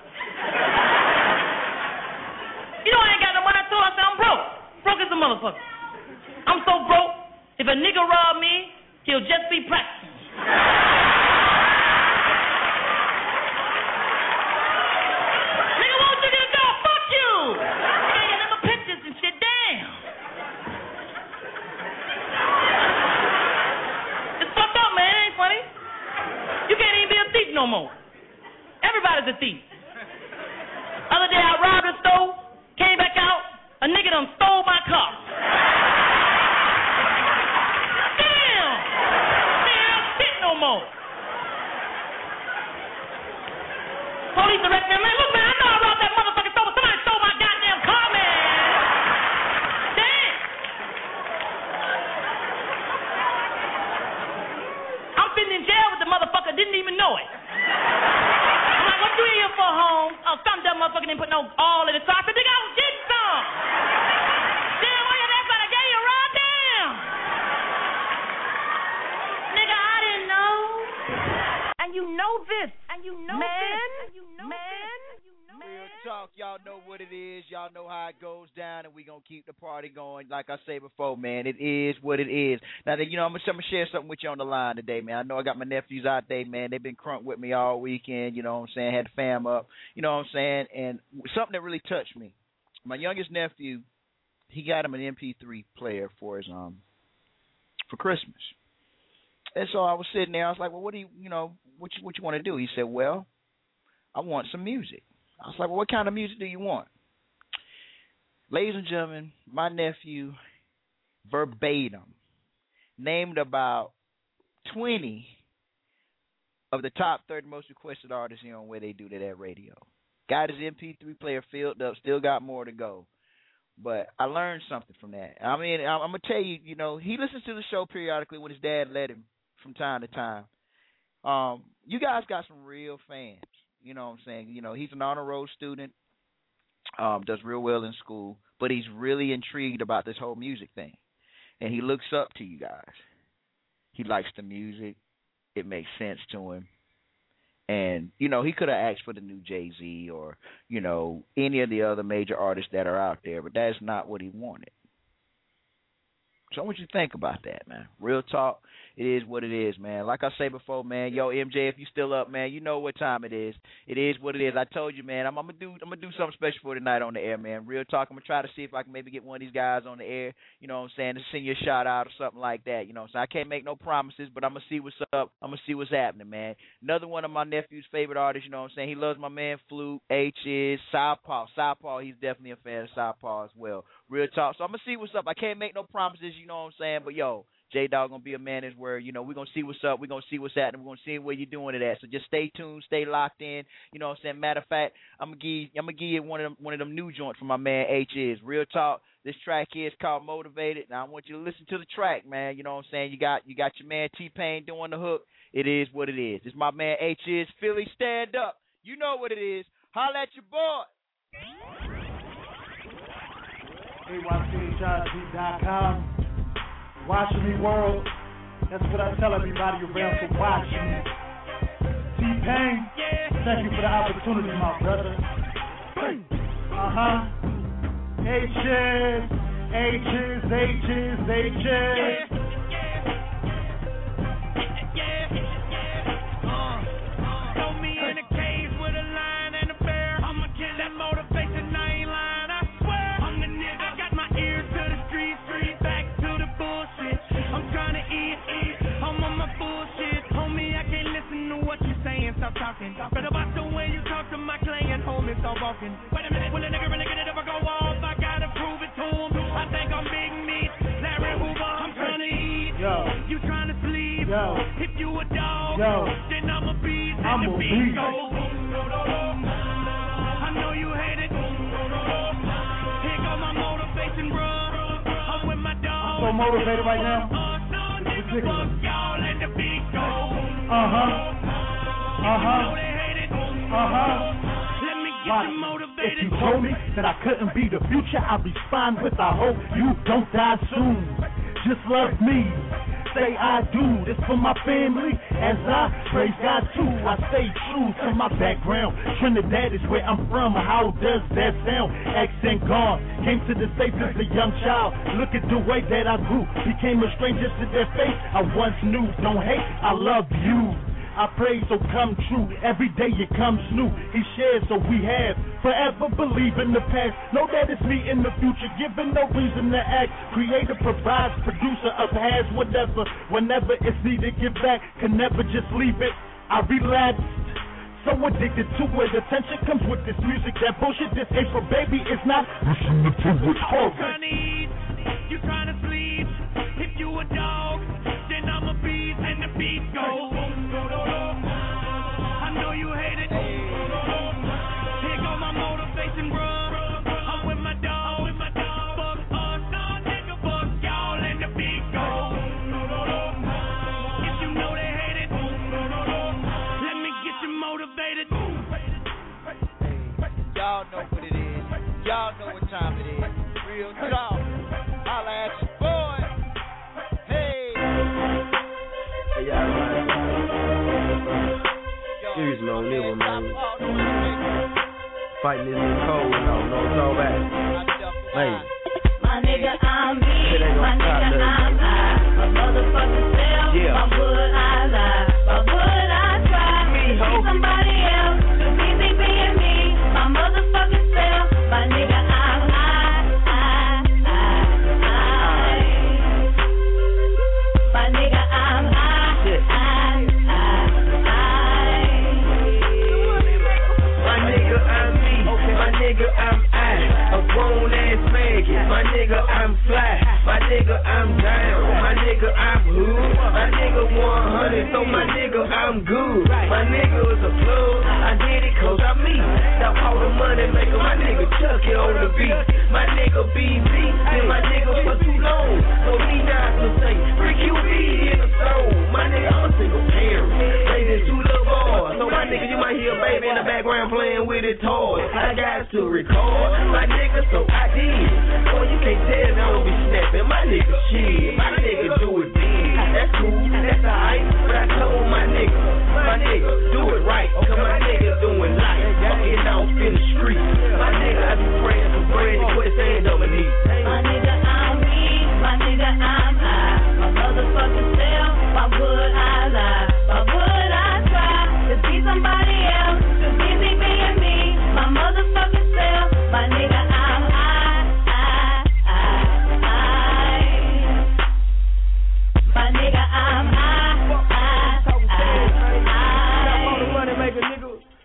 You know I ain't got no money. I told her, I said I'm broke. Broke as a motherfucker. I'm so broke, if a nigga rob me, he'll just be practicing. Nigga, won't you get a dog? Fuck you. You ain't got no pictures and shit. Damn. Funny. You can't even be a thief no more. Everybody's a thief. Other day I robbed a store, came back out, a nigga done stole my car. Damn! Damn, shit no more. Police arrest me. Man, look, man, I know I robbed that motherfucking store, but somebody stole my goddamn car, man. Damn! I'm sitting in jail with the motherfucker, didn't even know it. I'm like, what you in here for, home? Oh, some dumb motherfucker didn't put no all in the car. I said, nigga, I was getting some. Damn, why you that's what I gave you a ride? Damn. Nigga, I didn't know. And you know this. And you know Man. this. And you know Man. this. Real talk, y'all know what it is. Y'all know how it goes down, and we gonna keep the party going. Like I said before, man, it is what it is. Now, you know, I'm gonna, I'm gonna share something with you on the line today, man. I know I got my nephews out there, man. They've been crunk with me all weekend. You know what I'm saying? Had the fam up. You know what I'm saying? And something that really touched me. My youngest nephew, he got him an M P three player for his um for Christmas. And so I was sitting there. I was like, well, what do you, you know, what you what you want to do? He said, well, I want some music. I was like, well, what kind of music do you want? Ladies and gentlemen, my nephew, verbatim, named about twenty of the top thirty most requested artists here on Where They Do That at Radio. Got his M P three player filled up, still got more to go. But I learned something from that. I mean, I'm, I'm going to tell you, you know, he listens to the show periodically when his dad let him from time to time. Um, you guys got some real fans. You know what I'm saying? You know, he's an honor roll student, um, does real well in school, but he's really intrigued about this whole music thing. And he looks up to you guys. He likes the music. It makes sense to him. And, you know, he could have asked for the new Jay-Z or, you know, any of the other major artists that are out there, but that's not what he wanted. So I want you to think about that, man. Real talk. It is what it is, man. Like I say before, man, yo, M J, if you still up, man, you know what time it is. It is what it is. I told you, man, I'm, I'm gonna do I'm gonna do something special for tonight on the air, man. Real talk. I'm gonna try to see if I can maybe get one of these guys on the air, you know what I'm saying, to send you a shout out or something like that. You know what I'm saying? I can't make no promises, but I'm gonna see what's up. I'm gonna see what's happening, man. Another one of my nephew's favorite artists, you know what I'm saying? He loves my man Flute, H is, Southpaw. Southpaw, he's definitely a fan of Southpaw as well. Real talk. So I'm gonna see what's up. I can't make no promises, you know what I'm saying? But yo, J Dog gonna be a man of his word. You know, we're gonna see what's up. We're gonna see what's happening. We're gonna see where you're doing it at. So just stay tuned, stay locked in. You know what I'm saying? Matter of fact, I'm gonna give I'm gonna give you one of them one of them new joints from my man H is. Real talk. This track here is called Motivated. Now I want you to listen to the track, man. You know what I'm saying? You got you got your man T-Pain doing the hook. It is what it is. It's my man H is. Philly, stand up. You know what it is. Holla at your boy. A Y C H I G dot com. Watching me world. That's what I tell everybody around for watching me. T-Pain, thank you for the opportunity, my brother. Uh-huh. H's, H's, H's, H's. Throw me in a cage with a lion and a bear. I'ma kill that motivation, I ain't lying, I swear. I'm the nigga. I got my ears to the street, street back to the bullshit. I'm trying to eat, eat. I'm on my bullshit. Homie, I can't listen to what you saying. Stop talking. Better watch the way you talk to my client. Homie, stop walking. Wait a minute. When a nigga really get it, if I go off, I gotta prove it to him. I think I'm big meat. Larry Hoover, I'm trying to eat. Yo. You trying to sleep. Yo. If you a dog, Yo. then I'm a beast. I'm and the a beat beast. goes. I know you hate it. Here go my motivation, bro. I'm with my dog. I'm so motivated right now. It's ridiculous. Y'all and the beat goes. Uh-huh. Uh-huh. Uh-huh. Let me get Watch. you If motivated. you told me that I couldn't be the future, I'd respond with I hope you don't die soon. Just love me. Say I do this for my family as I praise God too. I stay true to my background. Trinidad is where I'm from. How does that sound? Accent gone. Came to the States as a young child. Look at the way that I grew. Became a stranger to their face I once knew. Don't hate, I love you. I pray so come true. Every day it comes new. He shares so we have. Forever believe in the past. Know that it's me in the future. Given no reason to act. Creator provides, producer of has whatever. Whenever it's needed, give back. Can never just leave it. I relapsed. So addicted to it. Attention comes with this music. That bullshit this ain't for baby. It's not. Listen to it. You trying to eat. You trying to sleep. If you a dog, then I'm a beast and the beat goes. I know you hate it. Here go my motivation, bro. I'm with my dog. Fuck us, nigga, fuck y'all and the beat goes. If you know they hate it, let me get you motivated. Y'all know what it is. Y'all know what time it is. Real talk. Holla at your boy. Hey. Hey, y'all, man. Serious, man, nigga, man. Fighting this new cold, you know, no it's all bad. Hey. My nigga, I'm me. My nigga, I'm I. My motherfucking self. Yeah. My would I lie? My would I try? Me, to ho. be somebody else. Too busy being me. My motherfucking self. My nigga, I'm I. I. I. I. My nigga, I'm I. Shit. I. I. I. My nigga, I'm me. My nigga, I'm I. A grown ass maggot. My nigga, I'm fly. My nigga, I'm down. My nigga, I'm hood. My nigga, one hundred. So my nigga, I'm good. My nigga is a plug. I did it cause I'm me. Stop all the money maker. My nigga, Chuck it on the beat. My nigga, B Z. Been my nigga for too long. So he not to say, Rick Q B in the soul. My nigga, I'm a single parent. Raising two little boys. So my nigga, you might hear a baby in the background playing with his toys. I got to record. My nigga, so I did. Boy, you can't tell me I don't be snapping. My nigga, shit. My nigga do it big. That's cool. That's alright. But I told my nigga, my nigga, do it right. Cause my nigga doing life. Fucking out in the street. My nigga, I be praying for bread, Quest, and Dominique. My nigga, I'm me. My nigga, I'm I. My motherfucking self. Why would I lie? Why would I try to be somebody else? Too busy being me. My motherfucking self. My nigga, I'm I. I. I. I.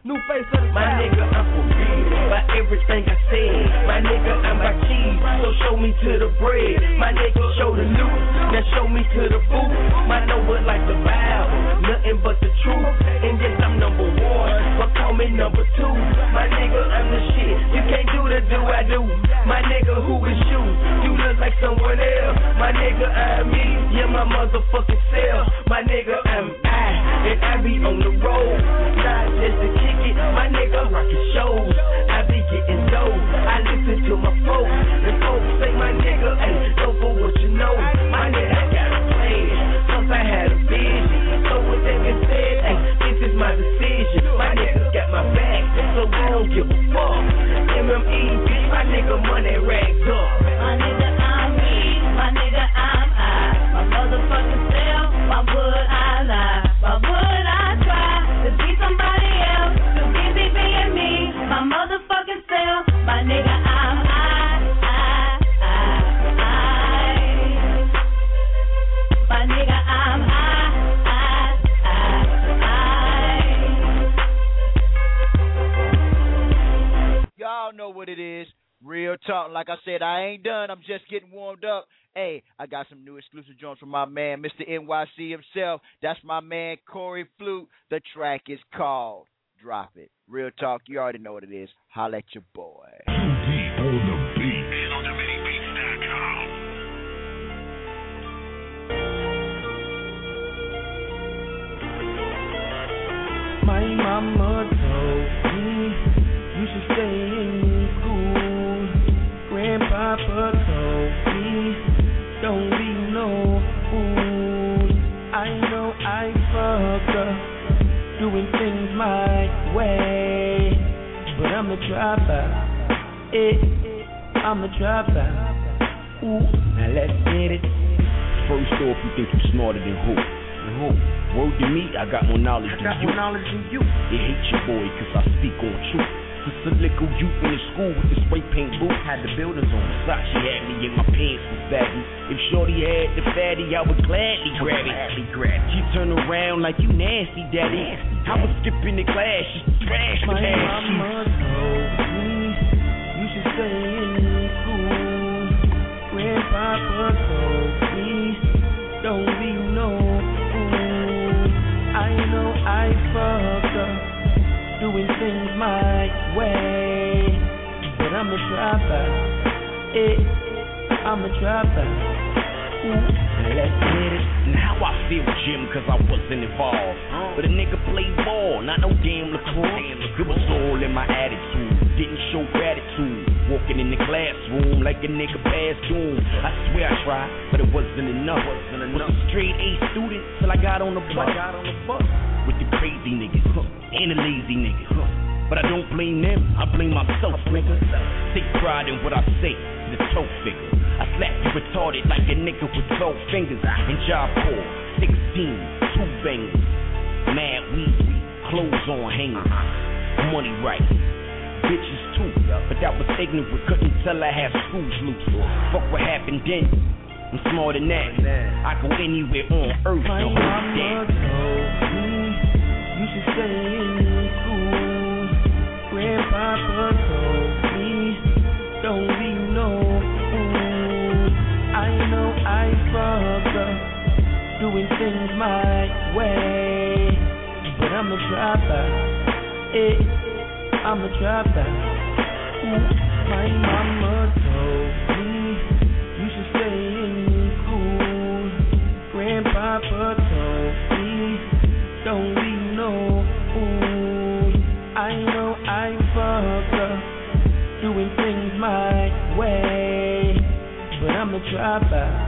new face of the My style. nigga, I'm for real, by everything I said. My nigga, I'm by cheese, so show me to the bread. My nigga, show the news, now show me to the booth. My number like the Bible, nothing but the truth. And yes, I'm number one, but call me number two. My nigga, I'm the shit, you can't do the do I do. My nigga, who is you? You look like someone else. My nigga, I'm me, yeah, my motherfucking self. My nigga, I'm I, and I be on the road, not just to kick it. My nigga, rockin' shows, I be getting dope. I listen to my folks, and folks say my nigga, hey, go for what you know. My nigga, I got a plan, plus I had a vision. So with that being said, hey, this is my decision. My nigga got my back, so I don't give a fuck. M M E, bitch, my nigga, money rags up. My nigga, I'm me, my nigga, I'm I. My motherfucking self, why would I lie? Why would I try to be somebody else? Too busy being me, my motherfucking self. My nigga, I'm I, I, I, I. My nigga, I'm I, I, I, I. Y'all know what it is. Real talk. Like I said, I ain't done. I'm just getting warmed up. Hey, I got some new exclusive joints from my man, Mister N Y C himself. That's my man, Corey Flute. The track is called Drop It. Real talk. You already know what it is. Holla at your boy. Too deep on the beat. And on Dominic Beats dot com. My mama told me you should stay in school. Grandpapa told me don't be no fool. I know I fucked up doing things my way, but I'm a dropout. Eh, I'm a dropout. Ooh, now let's get it. First off, you think you smarter than who? And who? Word to me, I got more knowledge I than got you. more knowledge than you. They hate your boy cause I speak on truth. Just a little youth in the school with the spray paint booth. Had the buildings on. Versace had me and my pants was baggy. If shorty had the fatty, I would gladly grab it. Gladly grab it. She turned around like you nasty, daddy. Nasty, I was skipping the class just to trash the My past. mama told me you should stay in school. Grandpapa told me don't be no fool. I know I fucked up doing things my way, but I'm a dropout. Eh, I'm a dropout. Ooh, let's get it. And how I feel, Jim, cause I wasn't involved. But a nigga played ball, not no damn lacrosse. It was all in my attitude, didn't show gratitude. Walking in the classroom like a nigga past doom. I swear I tried, but it wasn't enough. Wasn't enough. Was a straight A student till I got on the bus. I got on the bus with the crazy niggas and the lazy niggas. But I don't blame them, I blame myself, nigga. Take pride in what I say, the toe figure. I slap you retarded like a nigga with twelve fingers. And job core, sixteen, two bangers. Mad weed, clothes on hangers. Money right, bitches too. But that was ignorant, couldn't tell I had screws loose. Fuck what happened then, I'm smarter than that. I go anywhere on earth My to hold mama it down. told me you should stay in school. Grandpapa told me don't be no fool. I know I fucked up doing things my way, but I'm a dropout. Eh, I'm a dropout. Ooh, my mama told me you should stay in school. Grandpapa told me don't be no fool. I know I fucked up doing things my way, but I'm a dropout.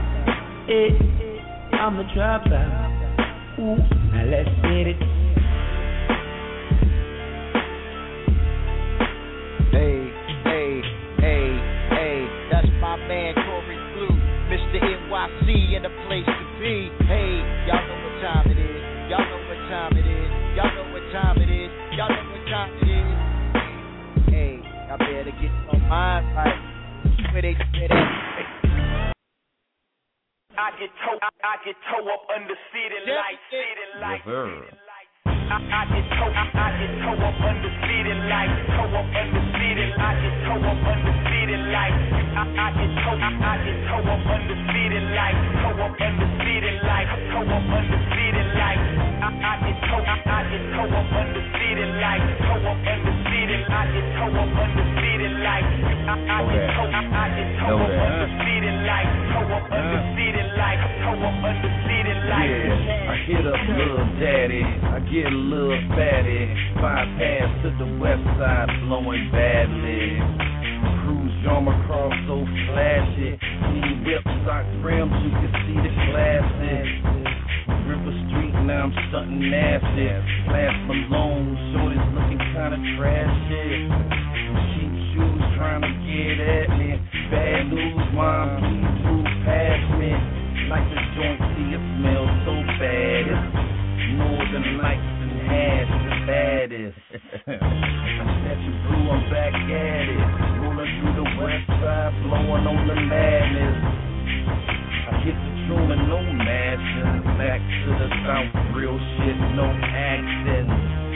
Eh, I'm a dropout. Ooh, now let's get it. Hey, hey, hey, hey, that's my man Corey Flute, Mister N Y C in the place to be. Hey, y'all know what time it is. Y'all know what time it is. Y'all know what time it is. Y'all know what time it is. Hey, I better get my mind right. Where they where they I get toe, I, I get toe up under city lights, city lights. Yes, sir. I, I just toe, I, I just toe up undefeated life. Toe up undefeated. I just toe up undefeated life. I, I just toe, I, I just toe up undefeated life. Toe up undefeated life. Toe up undefeated life. I, I just toe, I, I just toe up undefeated life. Toe up undefeated. I just toe up undefeated life. I, I just toe, I, I just toe up undefeated life. Toe up undefeated life. Toe up undefeated life. Yeah, I hit up Lil Daddy, I get a little fatty. Bypass to the west side, blowing badly. Cruise John McCross so flashy. Clean whip, sock rims, you can see the classic. River Street, now I'm stunting nasty. Flash Malone, shorty's looking kinda trashy. Cheap shoes trying to get at me. Bad news, mom, please move past me. Like the joint, see it smells so bad. It's Northern Lights and hash, the baddest. I snatch you blue, I'm back at it. Rolling through the west side, blowing on the madness. I hit the Truman, no mashing. Back to the south, real shit, no accents.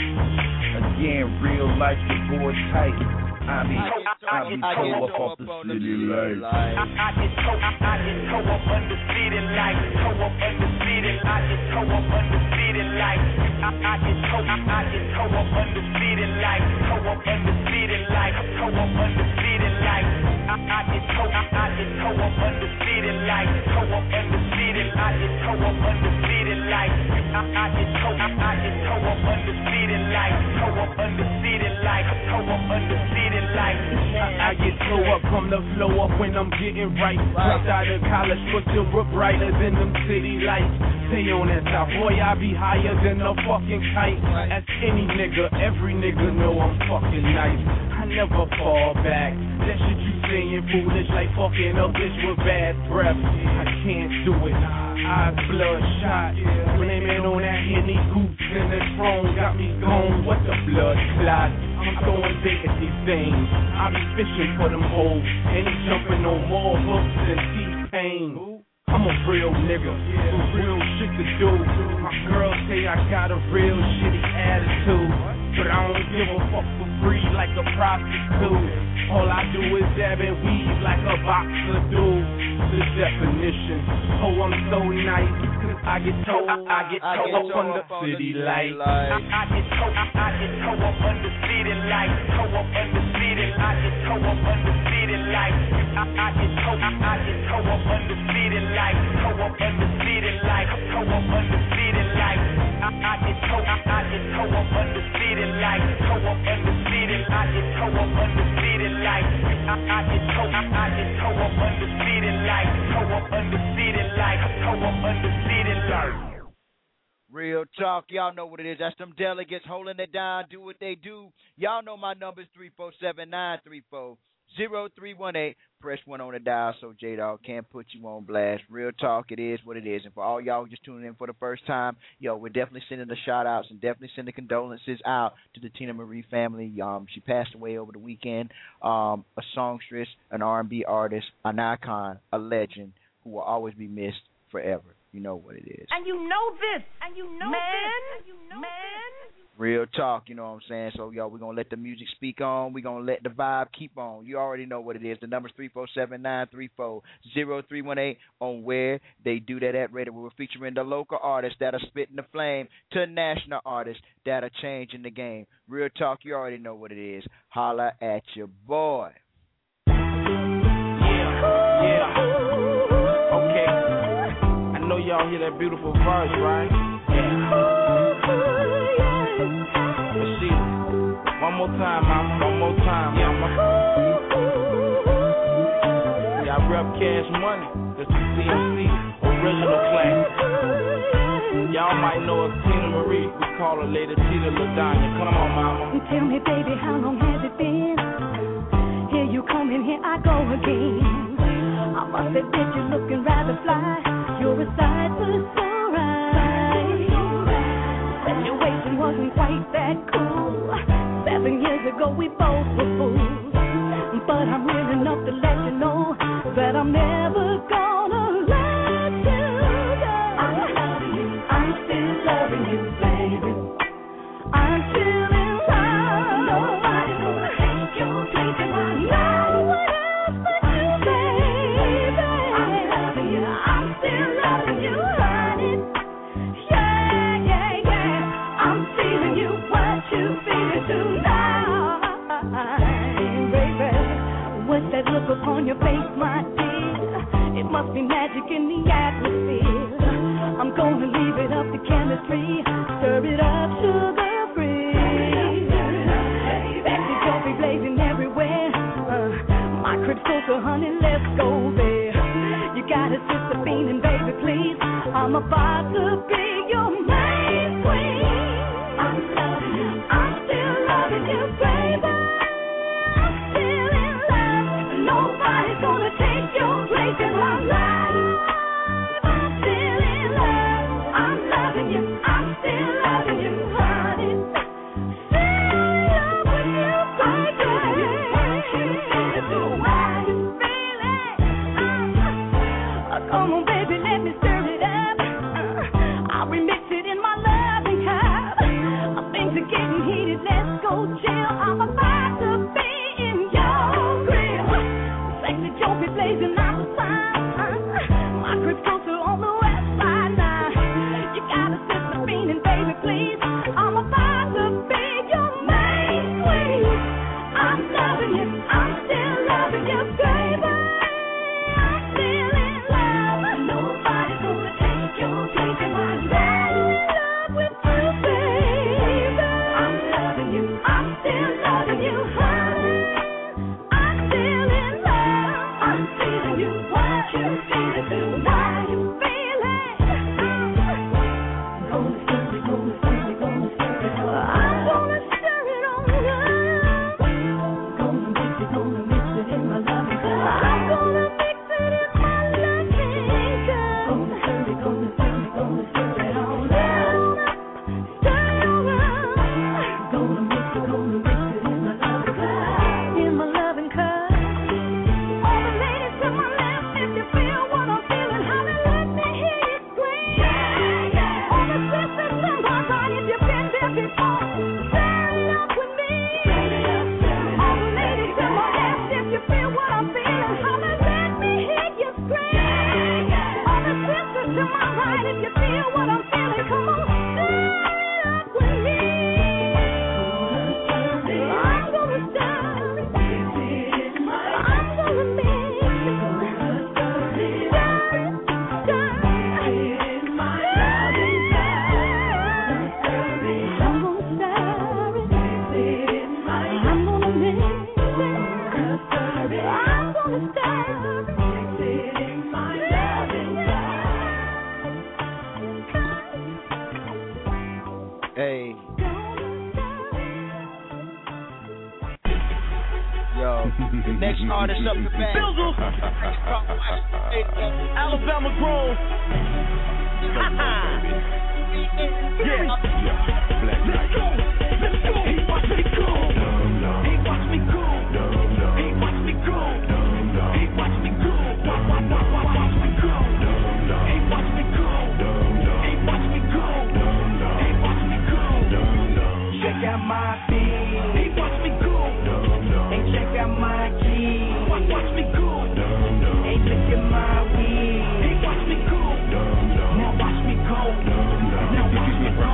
Again, real life, the boy tight. I be, I be toe up off the city life. I, I just toe, I, I just toe up undefeated life. Toe up undefeated, I just toe up undefeated life. I, I just toe, I, I just toe up undefeated life. Toe up undefeated life. Toe up undefeated life. I, I just toe, I, I just toe up undefeated life. Toe up undefeated, I just toe up undefeated life. I, I just toe, I, I just toe up undefeated life. Toe up undefeated life. Toe up undefeated life. I, I get toe up from the flow up when I'm getting right. Dropped out of college, but still look brighter than them city lights. Stay on that top, boy, I be higher than a fucking kite. As any nigga, every nigga know I'm fucking nice. I never fall back. That shit you saying foolish, like fucking a bitch with bad breath. I can't do it. Eyes bloodshot. Blaming on that Henny Goose in the throne. Got me gone, what the blood clot. I'm throwing bait at these things. I be fishing for them hoes. And he jumping on more hooks than T-Pain. I'm a real nigga with real shit to do. My girls say I got a real shitty attitude, but I don't give a fuck for free like a prostitute. All I do is dab and weave like a boxer do. The definition, oh I'm so nice, cause I get toe, I get toe up on the city light. I, I get toe, I, I get toe up undefeated life. Toe up undefeated, I get toe up undefeated life. I, I get toe, I, I get toe up undefeated life. Toe up undefeated life. Toe up undefeated life. I, I get toe, I, I get toe up undefeated life. Toe up undefeated, I get toe up undefeated life. I, I get toe, I, I get toe up undefeated life. Toe up undefeated life. Toe up undefeated life. Real talk, y'all know what it is. That's them delegates holding it down, do what they do. Y'all know my number is three four seven, nine three four, zero three one eight. Press one on the dial so J-Dog can't put you on blast. Real talk, it is what it is. And for all y'all just tuning in for the first time, yo, we're definitely sending the shout-outs and definitely sending condolences out to the Tina Marie family. Um, she passed away over the weekend. Um, a songstress, an R and B artist, an icon, a legend who will always be missed forever. You know what it is. And you know this. And you know man, this. And you know man. This. Real talk, you know what I'm saying? So, yo, we're going to let the music speak on. We're going to let the vibe keep on. You already know what it is. The number's three four seven, nine three four, zero three one eight on where they do that at Radio. We're featuring the local artists that are spitting the flame to national artists that are changing the game. Real talk, you already know what it is. Holla at your boy. Yeah, yeah. Okay. I know y'all hear that beautiful verse, right? Yeah. One more time, mama, one more time, mama. Y'all rep Cash Money, that's the C M C original class. Y'all might know us Tina Marie, we call her Lady Tita LaDonya. Come on, mama. You tell me, baby, how long has it been? Here you come and here I go again. I must admit you're looking rather fly. You're a sight for sore eyes. Situation wasn't quite that cool. Seven years ago we both were fools, but I'm real enough to let you know that I'm never gonna let you go. I'm loving you, I'm still loving you, baby. gonna leave it up to chemistry. Stir it up, sugar free. Sexy don't be blazing everywhere. Uh, my crib's closer, honey, let's go there. You got a sister feeling, baby, please. I'm about to be your main queen. I'm loving you, I'm still loving you, baby. I'm still in love. Nobody's gonna take your place in my life. I'm still in love. I'm loving you, I'm still loving you, honey. Still in love with you, baby. Why you feel it? Uh, come on, baby, let me stir it up. Uh, I'll remix it in my loving cup. Uh, things are getting heated, let's go chill. I'm about to be in your grill. Sexy Joe be blazing out the sun. My crib's closer on the west side now. You got a sister feeling, baby, please. I'm about to be your main queen. I'm loving you, I'm still loving you, baby. I'm still in love. Nobody's gonna take your place in my life. I'm in love with you, baby. I'm loving you, I'm still loving you, honey. I'm still in love. I'm feeling you, what you feeling tonight. You feel it? Gonna stir it, gonna stir it, gonna stir it on. I'm gonna stir it on up. Gonna mix it, gonna mix it in my loving cup. I'm gonna mix it in my loving cup. Gonna stir it, gonna stir it, gonna stir it on up. Stir it up. Gonna mix it, gonna mix it in my loving cup. In my loving cup. All the ladies to my left, if you feel what I'm feeling, holla, let me hear you scream. Yeah, yeah. All the sisters to my right, if you've been there before, stand up with me. All the ladies to my left, if you feel what I'm feeling, holla, let me hear you scream. All the sisters to my right, if you feel what I'm feeling, come on, stand up with me. I'm gonna stir it. I'm gonna mix it. Stir it, stir it in my loving cup. I'm gonna stir it. I'm gonna mix it. I'm gonna stir it in my loving cup. Hey. Yo, the next artist up the band. Alabama Grove. Yeah. Black Let's go. Let's go. He watch me go. He watch me go. He watch me go. He watch me go. Watch, watch, watch, watch, watch me go. He watch me go. He watch me go. He watch me go. Check out my beat. He watch me go. Hey, check out my key. Watch, watch me go. Hey, look at my weed. He watch me go. Now watch me go. Now watch me go.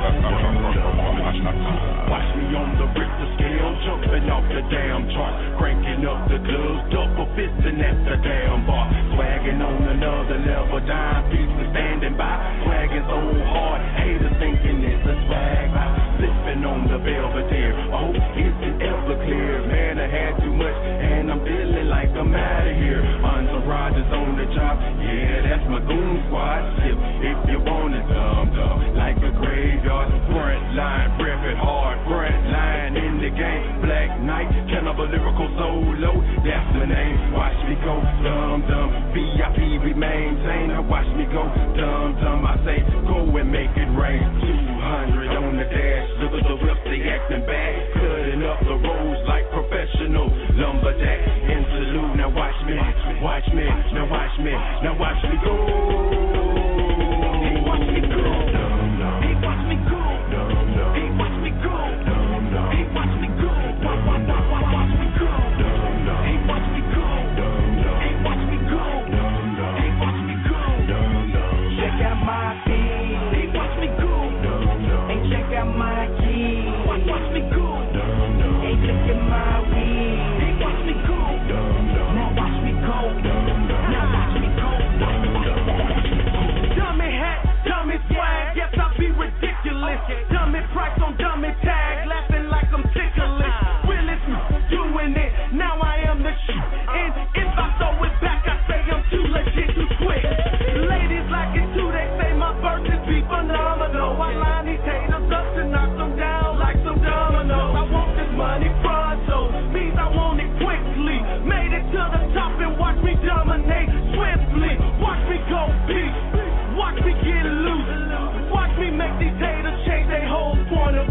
Watch me on the Richter scale, jumping off the damn chart, cranking up the gloves, double fisting at the damn bar, swagging on another level, dime pieces standing by, swagging so hard, haters thinking it's a swag by, slipping on the Belvedere. Oh, it's an Everclear, man, I had too much, and I'm feeling like I'm out of here. Entourage is on the job, yeah, that's my goon squad. Sip if you want it, dumb dumb, like a graveyard, front line, rip it hard, front line in the game. Black Knight, cannibal lyrical solo, that's the name. Watch me go, dumb dumb, V I P we maintain. Now watch me go, dumb dumb, I say go and make it rain. two hundred on the dash, look at the whips, they acting bad, cutting up the roads like professional lumberjack. Interlude, now watch me, watch me, now watch me, now watch me go. He watch me go. He watch me go. He watch me go. He watch me go. Watch, watch, watch, watch, watch me go. He watch me go. He watch me go. He watch me go. Check out my beat. He watch me go. Hey, check out my key. Watch, watch me go. Hey, look at my weed. He watch me go. Now watch me go. Now watch me go.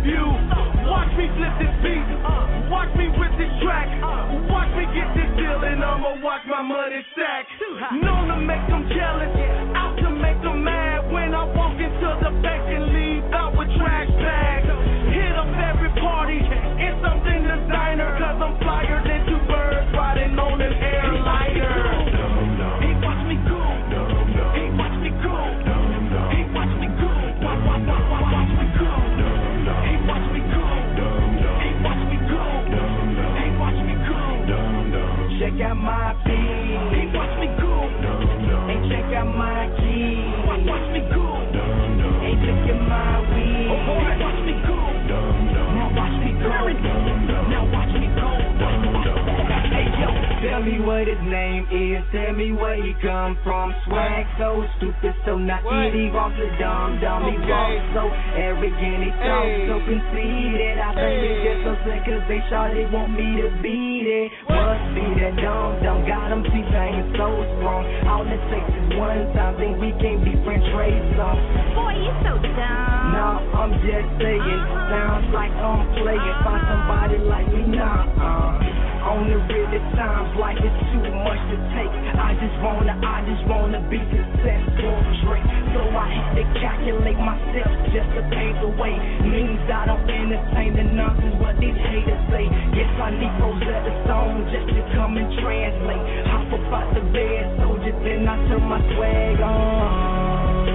view. Watch me flip this beat, watch me whip this track, watch me get this deal and I'ma watch my money stack. Known to make them jealous, out to make them mad when I walk into the bank and leave out with trash bags. Hit up every party in something designer, cause I'm flyer than two birds riding on an airliner. He watch me cool, he watch me cool, he watch me cool, watch, watch, watch, watch, watch me cool. He watch me cool, he watch me cool, he watch me cool. Check out my beat, he watch me cool, and check out my key. Watch, watch me cool, ain't look at my weed. He watch me cool, now watch me cool, now watch me cool. Hey yo, tell me what his name is, tell me where he come from. Swag so stupid, so naive, he walks a dumb dumb. He walks so arrogant, he talks so conceited. I think they just so sick cause they sure they want me to beat it. Must be that dumb dumb, got him T-Pain so strong. All it takes is one time, think we can't be French race off. Boy, you so dumb. No, I'm just saying, uh-huh. Sounds like I'm playing, uh-huh. Find somebody like me, nah, uh on the real, at times life is too much to take. I just wanna, I just wanna be successful, Drake. So I had to calculate myself just to pave the way. Means I don't entertain the nonsense what these haters say. Yes, I need Rosetta Stone just to come and translate. Hop up out the bed, soldier, then I turn my swag on.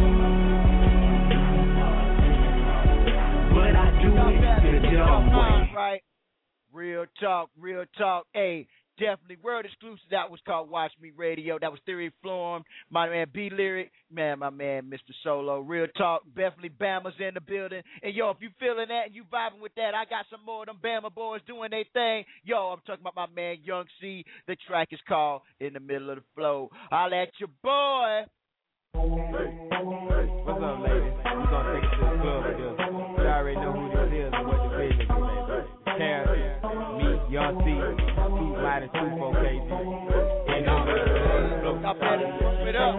But I do it the dumb way. Right. Real talk, real talk. Hey, definitely world exclusive. That was called Watch Me Radio. That was Theory Form. My man B Lyric, man, my man Mister Solo. Real talk. Definitely Bama's in the building. And yo, if you feeling that and you vibing with that, I got some more of them Bama boys doing their thing. Yo, I'm talking about my man Young C. The track is called In the Middle of the Flow. I'll at your boy. Hey, hey, what's up, ladies? We gonna take it to the club with this. You already know who this is and what the business is. Karen, me, Young C, two minus two four K G. And I'm Stop it. Spit up.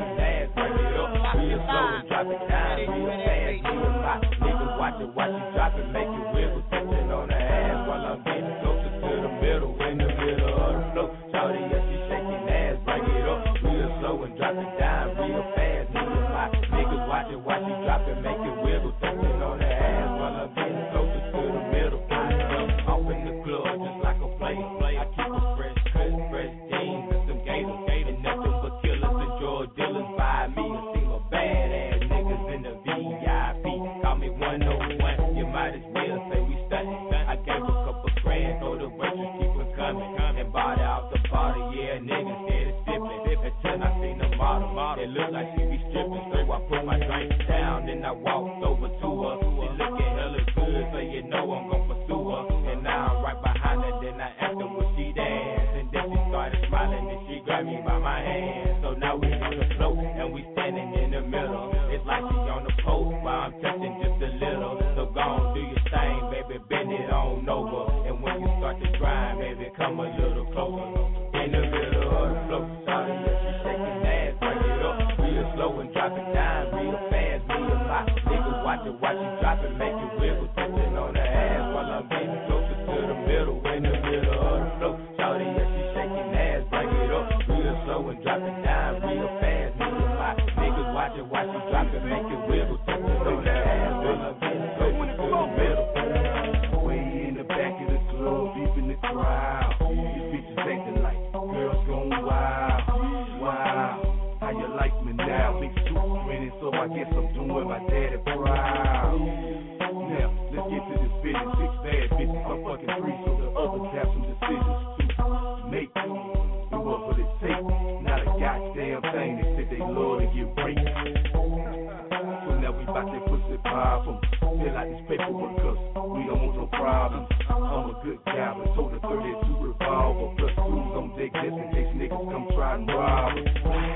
We are slow and drop it down. We are fast, we are hot. Niggas watch it, watch you drop it, make it wiggle. Touching on the ass while I'm getting closer to the middle, in the middle of the flow. Shawty, yeah, she shaking ass, bring it up. We are slow and drop it down. We are fast, we are hot. Niggas watch it, watch you drop it, make it wiggle. Touching on the ass while I'm getting closer to the middle. Off in the club just like a play. I keep a fresh cut, fresh jeans and some gators. And nothing but killers and drug dealers by me. A team of badass niggas in the V I P. Call me one oh one, you might as well say we stuntin'. I gave a couple grand, so the waitress keep them coming. And bought out the bottle, yeah, niggas steady sippin'. Until I seen the model, it look like she be strippin'. So I put my drink down and I walked over to her. She lookin' hella good, so you know I'm gon' pursue her. And now I'm right behind her, then I asked her would she dance. And then she started smiling and she grabbed me by my hand. So now we on the float and we standing in the middle. It's like she on the post while I'm touching just a little. So go on, do your thing, baby, bend it on over. And when you start to grind, baby, come a little closer. In the middle of the float, sorry, yeah, she shaking ass, bring it up. Real slow and drop it down, real fast, real hot. Niggas watch it, watch you drop it, make it wiggle. Touching on the ass while I'm getting closer to the middle. In the middle of the float, shawty, yeah, she shaking ass, bring it up. Real slow and drop it down, real fast, real hot. Niggas watch it, watch you drop it, make it wiggle. Touching on the ass while I'm getting closer to the middle. Way in the back of the club, deep in the crowd. These bitches acting like girls gone wild, wild. How you like me now? Big suit grinning, so I guess I'm doing my daddy proud. Now, let's get to this business. Six bad bitches, I'm fucking three, so the others have some decisions to make. Do what will it take? Not a goddamn thing. They said they love to get raped. So now we bout that pussy problem. Fill out this paperwork, cause we don't want no problems. I'm a good guy, but so the thirty-two revolver plus tools on deck just in case niggas come try and rob us.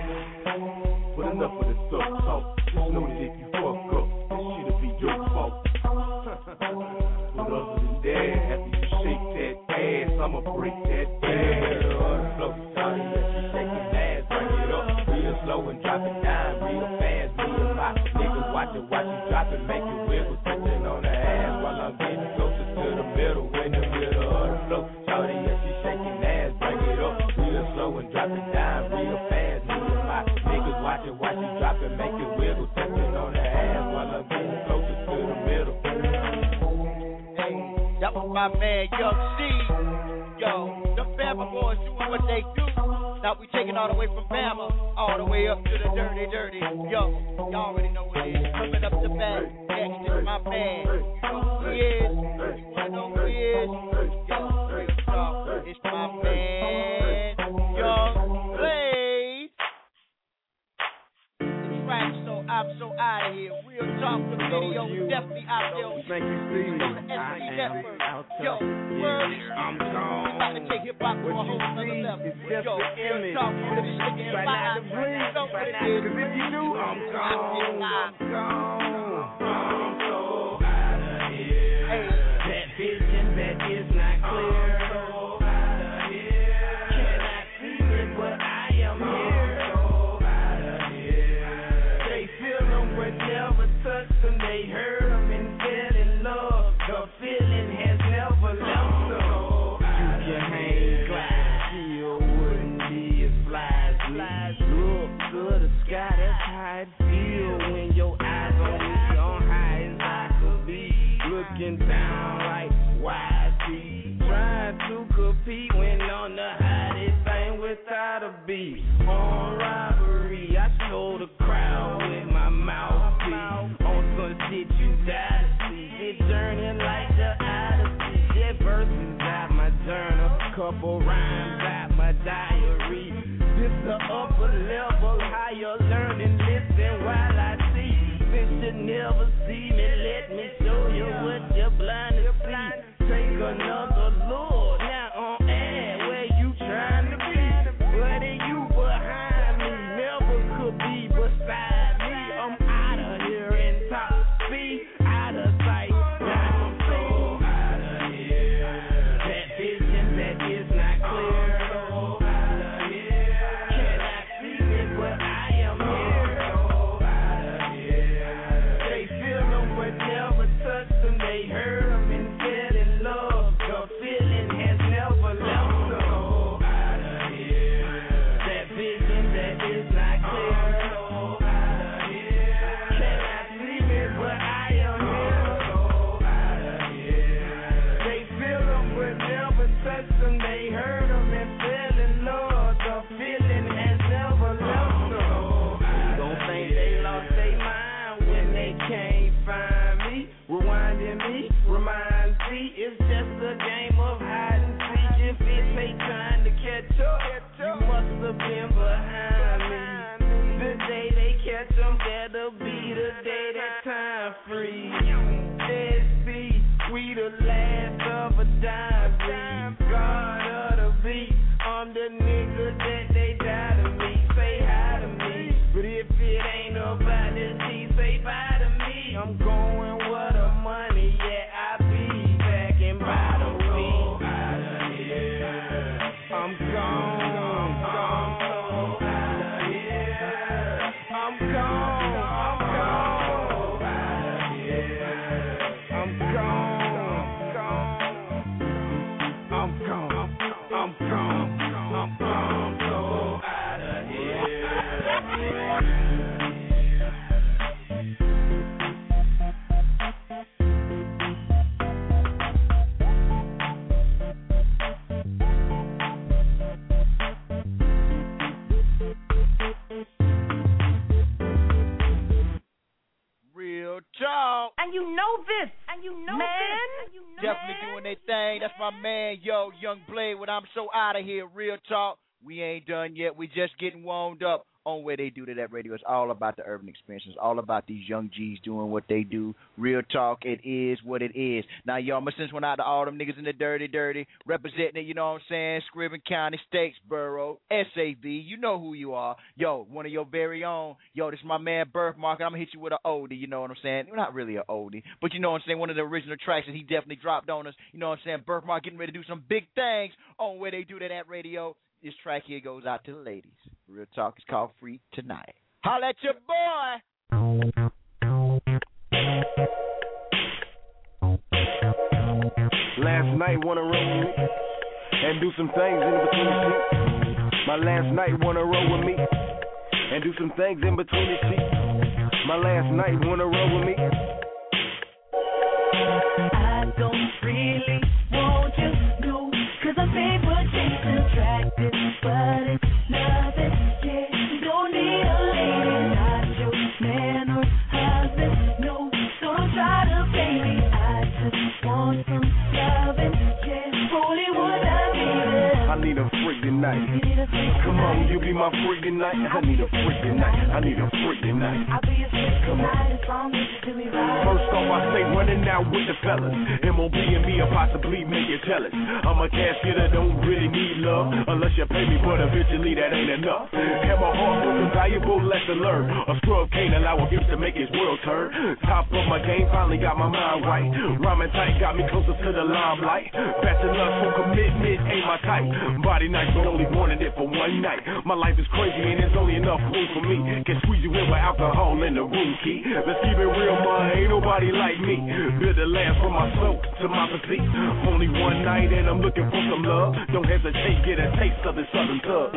But enough of the stuff talk. Just know that if you fuck up, this shit'll be your fault. But other than that, after you shake that ass, I'ma break that ass. Slow, sorry, yeah, she shaking ass, bring it up. Real slow and drop it down, real fast, real hot. Niggas watch it, watch you drop it, make it wiggle. Touching on the ass while I'm my man Young C. Yo, the Bama boys doing what they do. Now we taking all the way from Bama, all the way up to the dirty, dirty. Yo, y'all already know what it is. Coming up the back, next is my man. You know who he is? You wanna know who he is? Yo, real talk. It's my man, Young Blade. The track, so I'm so out of here. Real talk, the video definitely out there. Thank you, Steve. On the S B Network. Yo, word. I'm gone. About to take hip hop to a whole nother level. Yo, real talk, you really sticking Try not to breathe. Know what it is. Cause if you do, I'm gone. I'm gone. I'm so out of here. Hey. That vision that is not clear. I'm so out of here. Cannot see it, but I am here. I'm so out of here. They feel them but never touch them. They heard them and fell in love. The feeling has never left them. You can hang glide, still wouldn't be as fly as me. Look to the sky, that's how it feel when your eyes on me, on high as I could be. Looking down like why see, trying to compete when on the hottest thing without a beat. On robbery, I show the crowd with my mouthpiece. On some shit you die to see. It journey like the Odyssey. That verses out my journal, couple rhymes out my diary. This the upper level, higher learning. Listen while I see. Since you never see me, let me show you what you're blind to see. Take another look now on air where you trying to be. But you behind me never could be beside me. I'm out of here in top speed, out of sight. Now I'm so out of here. That vision that is not clear. So out of here. Cannot see it, but I am here. So out of here. They feel them but never touch them. They heard them and fell in love. The feeling has never left them. So out of here. That vision that is not clear. So out of here. Cannot see me, but I am here. So out of here. They feel them but never touch them. They heard them and fell in love. The feeling has never left them. You gon' think they lost their mind when they can't find me. Rewinding me, remind me, it's just a game of hide and seek. If it take time to catch up, you must have been behind me. The day they catch them, that'll be the day that time free. S B, we the last of a dime breed. God of the beat, I'm the nigga that they die to me. Say hi to me, but if it ain't about this, he say bye to me. I'm going where the money, yeah, I be back and by the week. Out of here, I'm gone, I'm gone, so out of here. I'm gone, I'm gone, out of here. I'm gone, gone, I'm gone, I'm gone, I'm gone, so out of here. Real talk. And you know this. And you know Man. this. And you know Definitely doing their thing. That's my man, yo, Young Blade. When I'm so out of here, real talk. We ain't done yet. We just getting warmed up on where they do to that radio. It's all about the urban experience. It's all about these young G's doing what they do. Real talk. It is what it is. Now, y'all, my sense went out to all them niggas in the dirty, dirty, representing it, you know what I'm saying? Scriven County, Statesboro, S A V. You know who you are. Yo, one of your very own. Yo, this is my man, Birthmark. I'm going to hit you with an oldie, you know what I'm saying? Not really an oldie, but you know what I'm saying? One of the original tracks that he definitely dropped on us. You know what I'm saying? Birthmark getting ready to do some big things on where they do to that radio. This track here goes out to the ladies. Real talk is called Free Tonight. Holla at your boy. Last night wanna roll with me and do some things in between the sheets. My last night wanna roll with me and do some things in between the sheets. My last night wanna roll with me. I don't really you be my freak tonight. I need a freak tonight. I need a freak tonight. I'll be a freak tonight as long as you do me right. First off, I say running out with the fellas. M O B and me will possibly make you jealous. I'm a cash getter, don't really need love unless you pay me, but eventually that ain't enough. And my heart was a valuable lesson learned. A scrub can't allow a gift to make his world turn. Top of my game, finally got my mind right. Rhyming tight got me closer to the limelight. Bachelor for commitment ain't my type. Body nice, but only wanted it for one night. My life is crazy and there's only enough room for me. Can squeeze you in with alcohol in the room key. Let's keep it real, man, ain't nobody like me. Build a land from my soul to my physique. Only one night and I'm looking for some love. Don't hesitate, get a taste of the southern tub.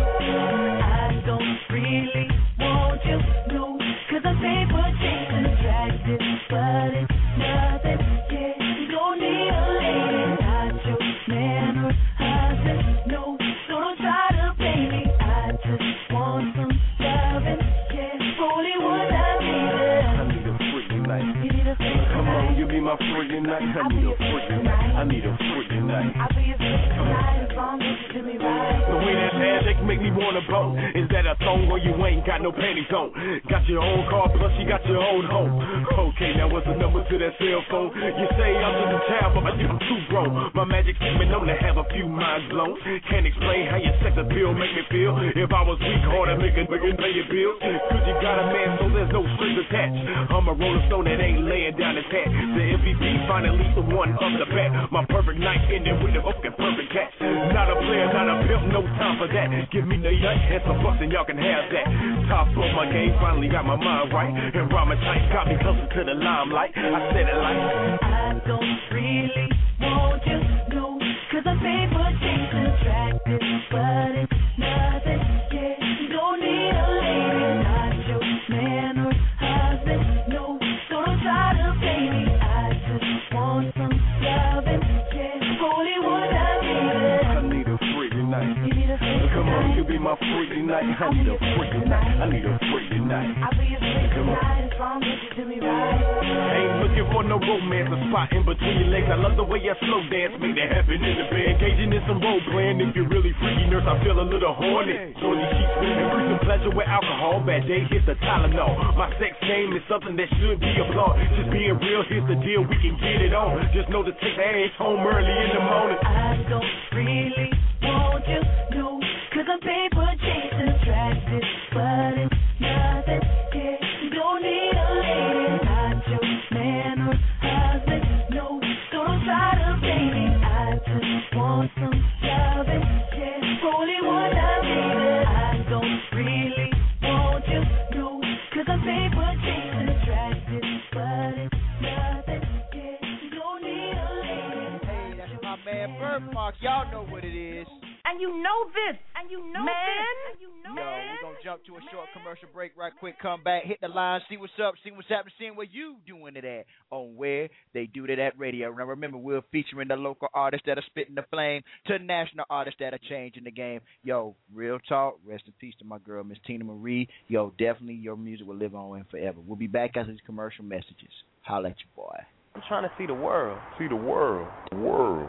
I don't really want you, no, cause I'm paper chase and attractive, but it's nothing, yeah, you don't need a lady, not your man or husband, no, so don't try to play me, I just want some loving, yeah, only one time, baby. I need a freak tonight. You need a freak Come tonight. on, you be my freak tonight. I need a freak tonight. I need a freak tonight. I'll be a freak tonight as long as you do me right. The way that handshake make me wanna bone. Is that a thong or you ain't got no panties on? Got your own car, plus you got your own home. Okay, now what's the number to that cell phone? You say I'm just a child, but I'm too grown. My magic been known to have a few minds blown. Can't explain how your sex appeal make me feel. If I was weak, harder, make it, make it pay your bills. Cause you got a man, so there's no strings attached. I'm a rolling stone that ain't laying down his hat. The M V P finally the one up the bat. My perfect night ending with the fucking perfect catch. Not a player, not a pimp, no time for that. Give me the nut and some bucks and y'all can have that. Top of my game, finally got my mind right. And rhyming tight got me closer to the limelight. I said it like I don't really want you, no, cause I'm paper chase and attractive, but it's nothing, yeah, you don't need a lady, not your man or husband, no, so don't try to play me, I just want some loving, yeah, only one time, baby. I need a freak tonight. You need a freak Come tonight. on, you be my freak tonight. I need a freak tonight. I need a freak tonight. I'll be a freak tonight as long as you do me right. Ain't looking for no romance, a spot in between your legs. I love the way I slow dance, make that happen in the bed. Engaging in some role playing. If you're really freaky, nurse, I feel a little horny. Shorty sheets and bring some pleasure with alcohol. Bad days, hit the Tylenol. My sex game is something that should be applauded. Just being real, here's the deal, we can get it on. Just know to take that ass home early in the morning. I don't really want you, no, cause I'm paper chasing attractive, but it's nothing, yeah, you don't need a lady, not your man or husband, no, so don't try to play me, I just want some loving, yeah, only one time, baby, I don't really want you, no, cause I'm paper chasing attractive, but it's nothing, yeah, you don't need a lady. Hey, that's my man Birthmark. Y'all know what it is. And you know this. And you know man. this. And you know Yo, man. we're going to jump to a short commercial break right quick, come back, hit the line, see what's up, see what's happening, seeing where you doing it at on Where They Do It At Radio. Now, remember, we're featuring the local artists that are spitting the flame to national artists that are changing the game. Yo, real talk, rest in peace to my girl, Miss Tina Marie. Yo, definitely your music will live on forever. We'll be back after these commercial messages. Holla at you, boy. I'm trying to see the world. See the world. The world.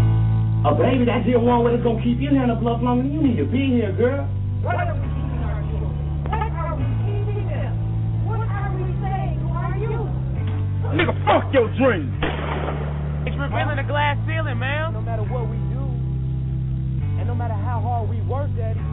Oh, baby, that's the one where it's gonna keep your hand up longer than you need to be here, girl. What are we keeping our you? What are we keeping them? What are we saying? Who are you? Nigga, fuck your dreams. It's revealing the glass ceiling, man. No matter what we do, and no matter how hard we work at it,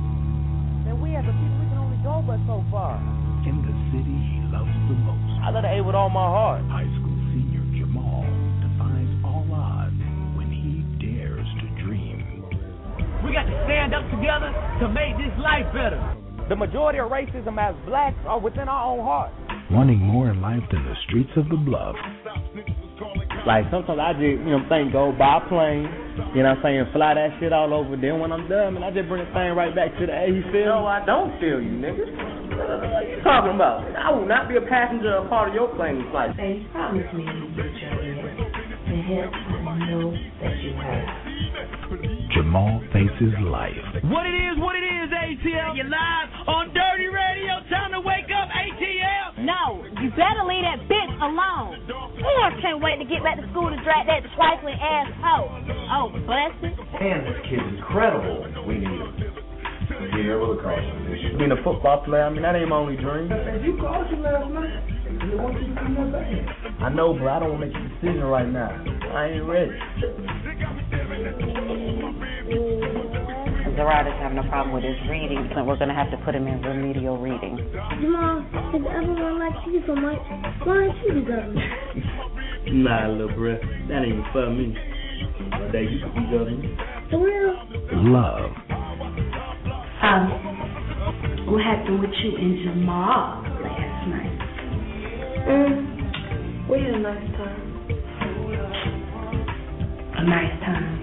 man, we as a people, we can only go but so far. In the city he loves the most, I love the A with all my heart. high school senior Jamal defies all odds when he dares to dream. We got to stand up together to make this life better. The majority of racism as blacks are within our own hearts. Wanting more in life than the streets of the bluff. Like, sometimes I just, you know what I'm saying, go buy a plane, you know what I'm saying, fly that shit all over. Then when I'm done, man, I just bring the thing right back to the A. You feel me? No, I don't feel you, nigga. What are you talking about? I will not be a passenger or part of your plane flight. Hey, promise me you get your head. The head I know that you have. Jamal faces life. What it is, what it is, A T L. You're live on Dirty Radio. Time to wake up, A T L. No, you better leave that bitch alone. Oh, I can't wait to get back to school to drag that trifling asshole. Oh, bless it. Man, this kid's incredible. We need him. Yeah, what call you? Being a football player, I mean, that ain't my only dream. You called you last night. You want you to come that bad. I know, but I don't want to make a decision right now. I ain't ready. Gerard is having a problem with his reading, so we're going to have to put him in remedial reading. Mom, if everyone likes you so much, why aren't you the governor? Nah, little bruh, that ain't for me. One day you could be governor. For real? Love. Um, what happened with you and Jamal last night? Mm, we had a nice time. A nice time.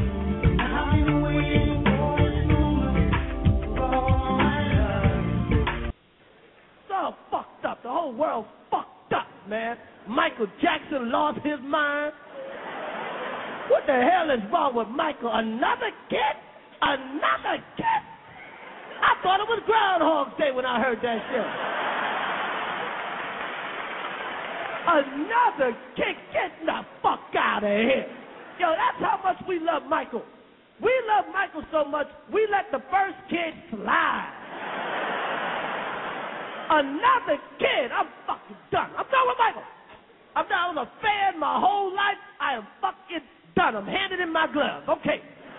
So fucked up. The whole world fucked up, man. Michael Jackson lost his mind. What the hell is wrong with Michael? Another kid? Another kid? I thought it was Groundhog Day when I heard that shit. Another kid? Get the fuck out of here. Yo, that's how much we love Michael. We love Michael so much, we let the first kid slide. Another kid? I'm fucking done. I'm done with Michael. I'm done. I was a fan my whole life. I am fucking done. I'm handing in my gloves. Okay.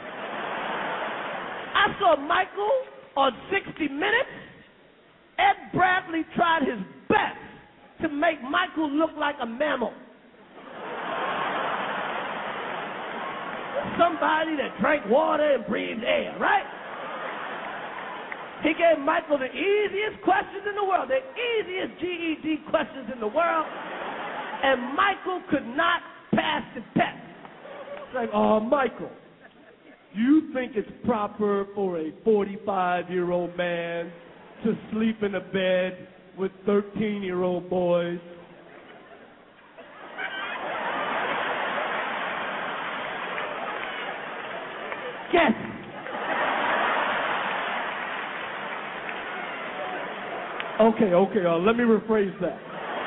I saw Michael on sixty minutes. Ed Bradley tried his best to make Michael look like a mammal. Somebody that drank water and breathed air, right? He gave Michael the easiest questions in the world, the easiest G E D questions in the world, and Michael could not pass the test. It's like, oh, Michael, you think it's proper for a forty-five-year-old man to sleep in a bed with thirteen-year-old boys? Yes. Okay, okay, uh, let me rephrase that.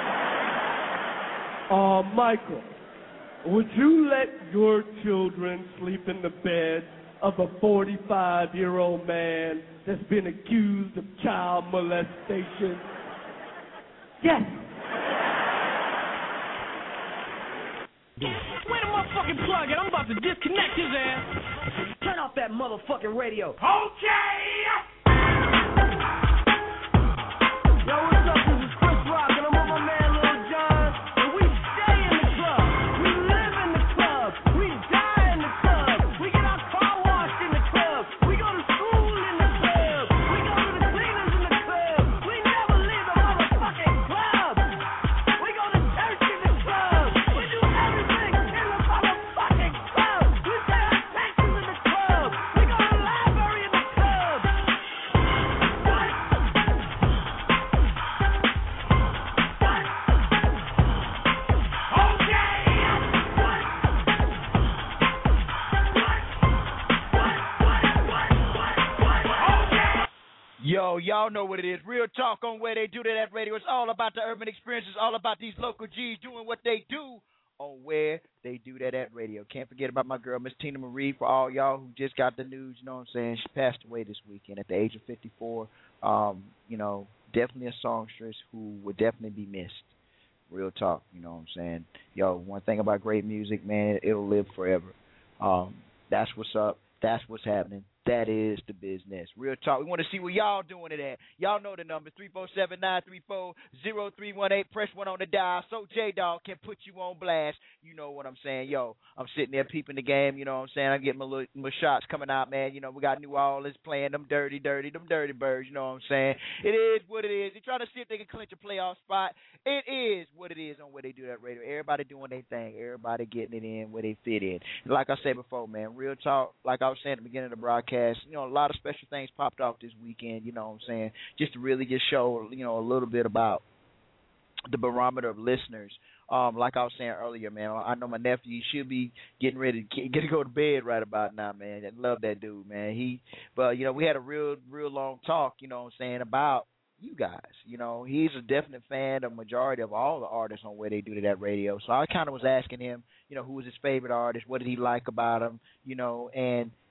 Uh, Michael, would you let your children sleep in the bed of a forty-five-year-old man that's been accused of child molestation? Yes. Where the motherfucking plug at? I'm about to disconnect his ass. Turn off that motherfucking radio. Okay! Yo, what's up? This is Chris Rock, and I'm with my man Lil Jon, and we stay in the club. We live in the club. We die in the club. We get our car washed in the club. We go to school in the club. We go to the cleaners in the club. We never leave the motherfucking club. We go to church in the club. We do everything in the motherfucking club. We pay our taxes in the club. We go to the library in the club. What? Yo, y'all know what it is. Real talk on Where They Do That at Radio. It's all about the urban experience. It's all about these local G's doing what they do on Where They Do That at Radio. Can't forget about my girl, Miss Tina Marie, for all y'all who just got the news. You know what I'm saying? She passed away this weekend at the age of fifty-four. Um, you know, definitely a songstress who would definitely be missed. Real talk, you know what I'm saying? Yo, one thing about great music, man, it'll live forever. Um, that's what's up. That's what's happening. That is the business. Real talk. We want to see what y'all doing it at. Y'all know the number, three four seven, nine three four, zero three one eight. Press one on the dial so J-Dog can put you on blast. You know what I'm saying. Yo, I'm sitting there peeping the game. You know what I'm saying. I'm getting my, little, my shots coming out, man. You know, we got New Orleans playing them dirty, dirty, them dirty birds. You know what I'm saying. It is what it is. They're trying to see if they can clinch a playoff spot. It is what it is on Where They Do That Radio. Everybody doing their thing. Everybody getting it in where they fit in. And like I said before, man, real talk, like I was saying at the beginning of the broadcast, you know, a lot of special things popped off this weekend, you know what I'm saying, just to really just show, you know, a little bit about the barometer of listeners. Um, like I was saying earlier, man, I know my nephew should be getting ready to get to go to bed right about now, man. I love that dude, man. He, but, you know, we had a real, real long talk, you know what I'm saying, about you guys. You know, he's a definite fan of majority of all the artists on Where They Do That Radio. So I kind of was asking him, you know, who was his favorite artist, what did he like about him, you know, and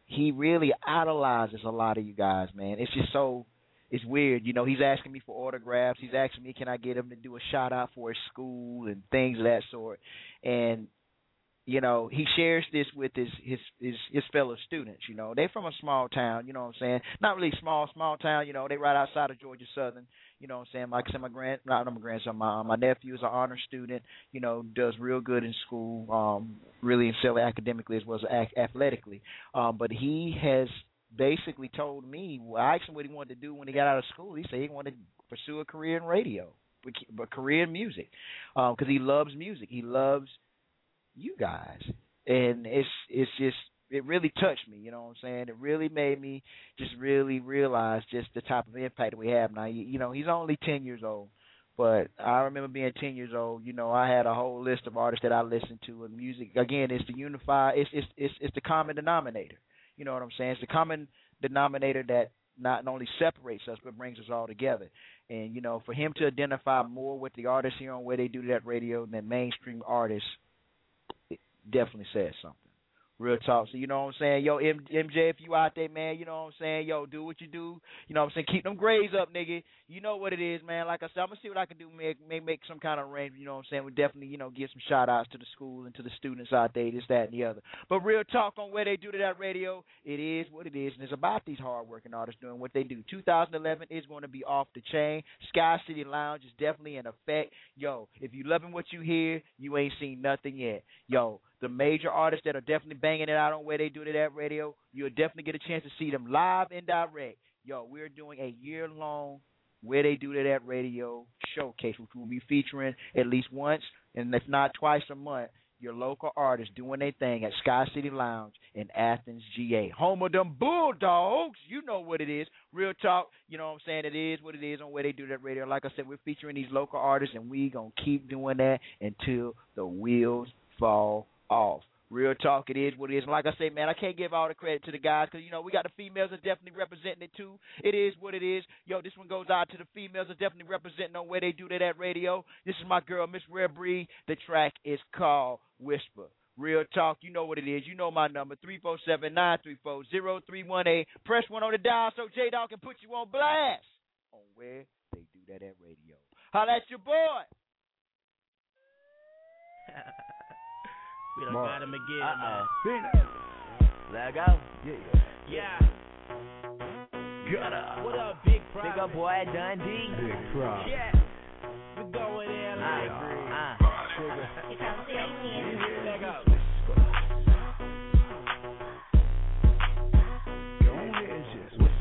he really idolizes a lot of you guys, man. It's just so, it's weird. You know, he's asking me for autographs. He's asking me, can I get him to do a shout out for his school and things of that sort. And you know, he shares this with his, his his his fellow students. You know, they from a small town. You know what I'm saying? Not really small, small town. You know, they right outside of Georgia Southern. You know what I'm saying? Like I said, my grand, not my grandson, my my nephew is an honor student. You know, does real good in school. Um, really excel academically as well as athletically. Um, but he has basically told me, well, I asked him what he wanted to do when he got out of school. He said he wanted to pursue a career in radio, but career in music, because um, he loves music. He loves you guys, and it's it's just it really touched me, you know what I'm saying? It really made me just really realize just the type of impact that we have now. You, you know, he's only ten years old, but I remember being ten years old. You know, I had a whole list of artists that I listened to, and music again is the unify. It's it's it's it's the common denominator. You know what I'm saying? It's the common denominator that not only separates us but brings us all together. And you know, for him to identify more with the artists here on Where They Do That Radio than mainstream artists, definitely says something. Real talk. So, you know what I'm saying? Yo, M- MJ, if you out there, man, you know what I'm saying? Yo, do what you do. You know what I'm saying? Keep them grades up, nigga. You know what it is, man. Like I said, I'm going to see what I can do, make, make make some kind of arrangement. You know what I'm saying? We definitely, you know, give some shout-outs to the school and to the students out there, this, that, and the other. But real talk on Where They Do That Radio, it is what it is, and it's about these hard-working artists doing what they do. two thousand eleven is going to be off the chain. Sky City Lounge is definitely in effect. Yo, if you loving what you hear, you ain't seen nothing yet. Yo, the major artists that are definitely banging it out on Where They Do That Radio, you'll definitely get a chance to see them live and direct. Yo, we're doing a year-long Where They Do That Radio showcase, which will be featuring at least once, and if not twice a month, your local artists doing their thing at Sky City Lounge in Athens, G A. Home of them Bulldogs. You know what it is. Real talk, you know what I'm saying? It is what it is on Where They Do That Radio. Like I said, we're featuring these local artists, and we going to keep doing that until the wheels fall off. Real talk, it is what it is. And like I say, man, I can't give all the credit to the guys because, you know, we got the females that definitely representing it too. It is what it is. Yo, this one goes out to the females that definitely representing on Where They Do That at Radio. This is my girl, Miss Rare Breed. The track is called Whisper. Real talk, you know what it is. You know my number, three four seven, nine three four, zero three one eight. Press one on the dial so J-Dog can put you on blast on Where They Do That at Radio. Holla at your boy. We done Mark. got him again, Uh-oh. man. Let go. Yeah. Yeah. Gotta. What up, Big Pro? Big up boy Dundee. Big Pro. Yeah. We going in, I L A. agree. Uh. Let go. Go ahead, just whisper.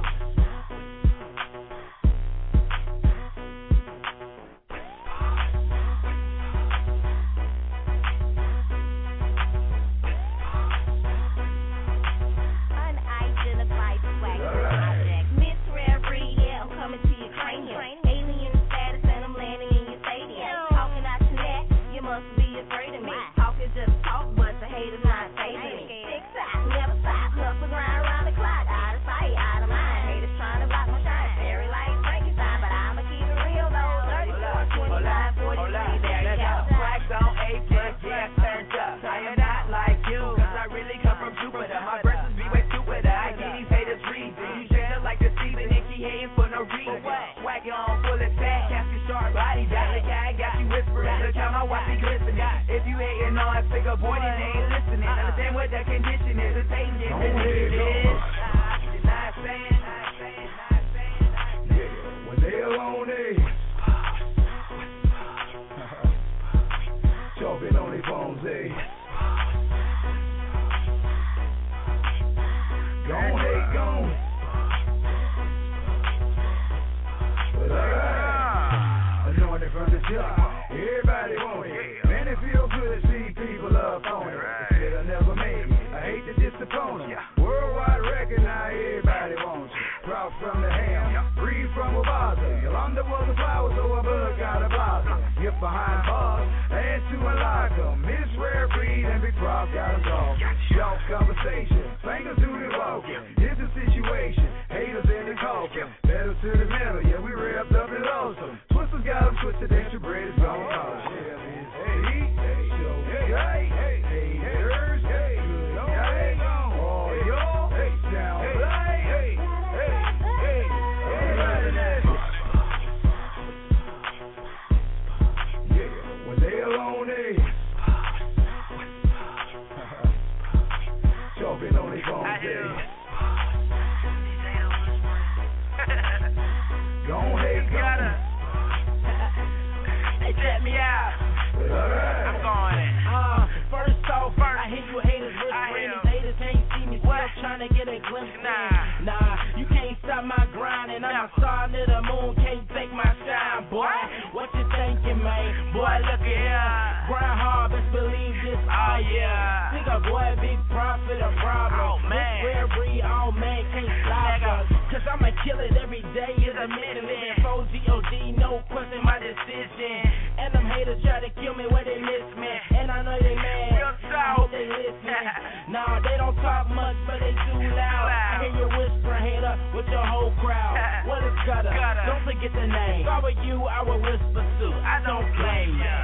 Unidentified swag project. Miss Rare Breed, yeah, I'm coming to your cranium. Alien status and I'm landing in your stadium. Talking out your neck, you must be afraid of me. Talk is just talk, but the haters not saving me. Six sides, never stop, hustle grind around the clock. Out of sight, out of mind. Haters trying to block my shine. Very like Frankenstein, but I'ma keep it real though. thirty-four, twenty-nine, forty-three, there you go. Wax on A plus, yeah, turned up. I am not like you, cause I really come from Jupiter. My verses be way stupider. I get these haters reason. You share like the Stephen and Key hating for no reason. Swagging on full attack, casket sharp body. Got the guy, got you whispering. Look how my watch be glistening. If you hating on a figure boy, then they ain't listening. Understand what the condition is. It's hating it, this is it. You're not saying, not saying, not saying, not saying. When they alone, they chopping on their phones, they gone, they gone. But I anointed from the top. Everybody want it. Man, it feel good to see people up on it. Said I never made it. I hate to disappoint them. Worldwide record, now everybody wants it. Cross from the ham, breathe from a bother. Yolanda was a flower, so a bug got a blossom. Get behind bars, and to unlock them. Miss Rare Breed and Big Prof got us all. Y'all conversation, fingers do the walking. Here's the situation, haters in the coffin. Pedal to the metal, yeah, we wrapped up and awesome. Twisters got them twisted, extra bread is gone. Hey, hey, hey, hey, hey, haters, hey, hey, oh, yo. to get a glimpse in. Nah, you can't stop my grind, and I'm a star to the moon, can't take my shine, boy. What you thinking, man? Boy, look at here. Grind hard, best believe this, oh yeah. Think a boy, big profit, a problem. Oh man, rare breed, oh man, can't stop us. Cause I'ma kill it every day, is a minute living. four G O D, no question my decision. And them haters try to kill me where they miss me. And I know they mad, I hope they listening. Nah, they don't talk much, but they too loud. I hear you whisper, hater, with your whole crowd. What is gutter? Don't forget the name. If I were you, I would whisper too. I don't blame ya.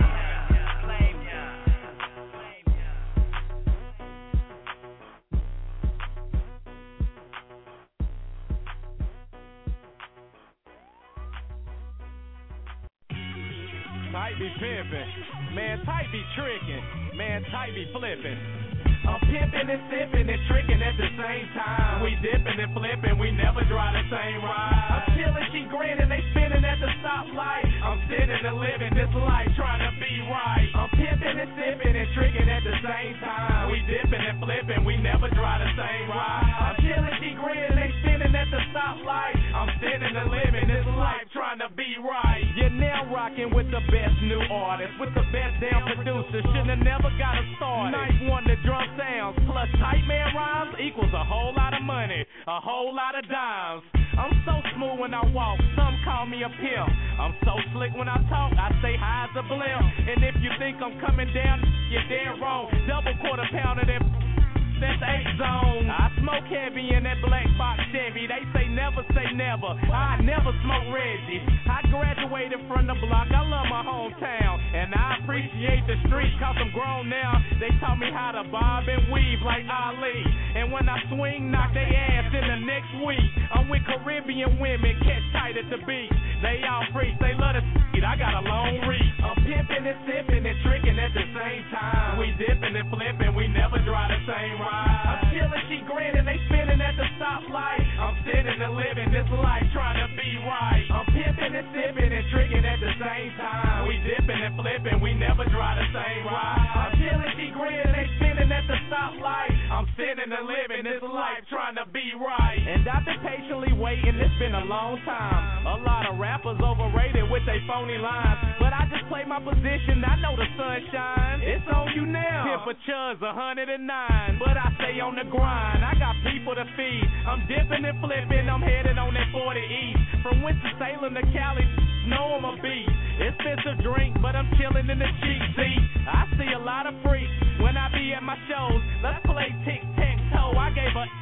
Tight be pimpin', man, tight be trickin', man, tight be flippin'. I'm pimpin' and sippin' and trickin' at the same time. We dippin' and flippin', we never drive the same ride. I'm chillin', she grinnin', they spinnin' at the stoplight. I'm sittin' and livin' this life, trying to be right. I'm pimpin' and sippin' and trickin' at the same time. We dippin' and flippin', we never drive the same ride. I'm chillin', she grinnin', they spinnin' at the stoplight. I'm sittin' and livin' this life, trying to be right. You're now rockin' with the best new artist, with the best damn producer. Shouldn't have never got a start. Night one, the drum sounds plus tight man rhymes equals a whole lot of money, a whole lot of dimes. I'm so smooth when I walk, some call me a pimp. I'm so slick when I talk, I say high as a blimp. And if you think I'm coming down, you're dead wrong. Double quarter pounder that that's eight zone. I smoke heavy in that black box Chevy. They say never say never. I never smoke Reggie. I graduated from the block. I love my hometown, and I appreciate the street cause I'm grown now. They taught me how to bob and weave like Ali. And when I swing, knock they ass in the next week. I'm with Caribbean women, catch tight at the beach. They all freaks, they love to eat. I got a long reach. I'm pimping and sipping and tricking at the same time. We dipping and flipping, we never drive the same ride. I'm chillin', she grinning, they spinning at the stoplight. I'm sitting and living this life, trying to be right. I'm pimping and sipping and tricking at the same time. We dipping and flipping, we never drive the same ride. I'm chillin', she grinning, they spinning at the stoplight. I'm sitting and living this life, trying to be right. And I've been patiently waiting, it's been a long time. A lot of rappers overrated with they phony lines, but I just play my position, I know the sun shines. It's on you now. Temperature's one hundred nine, but I stay on the grind. I got people to feed. I'm dipping and flipping, I'm headed on that forty East. From Winston-Salem to Cali, know I'm a beast. Expensive drink, but I'm chilling in the cheap seat. I see a lot of freaks when I be at my shows. Let's play tic-tac-toe. I gave her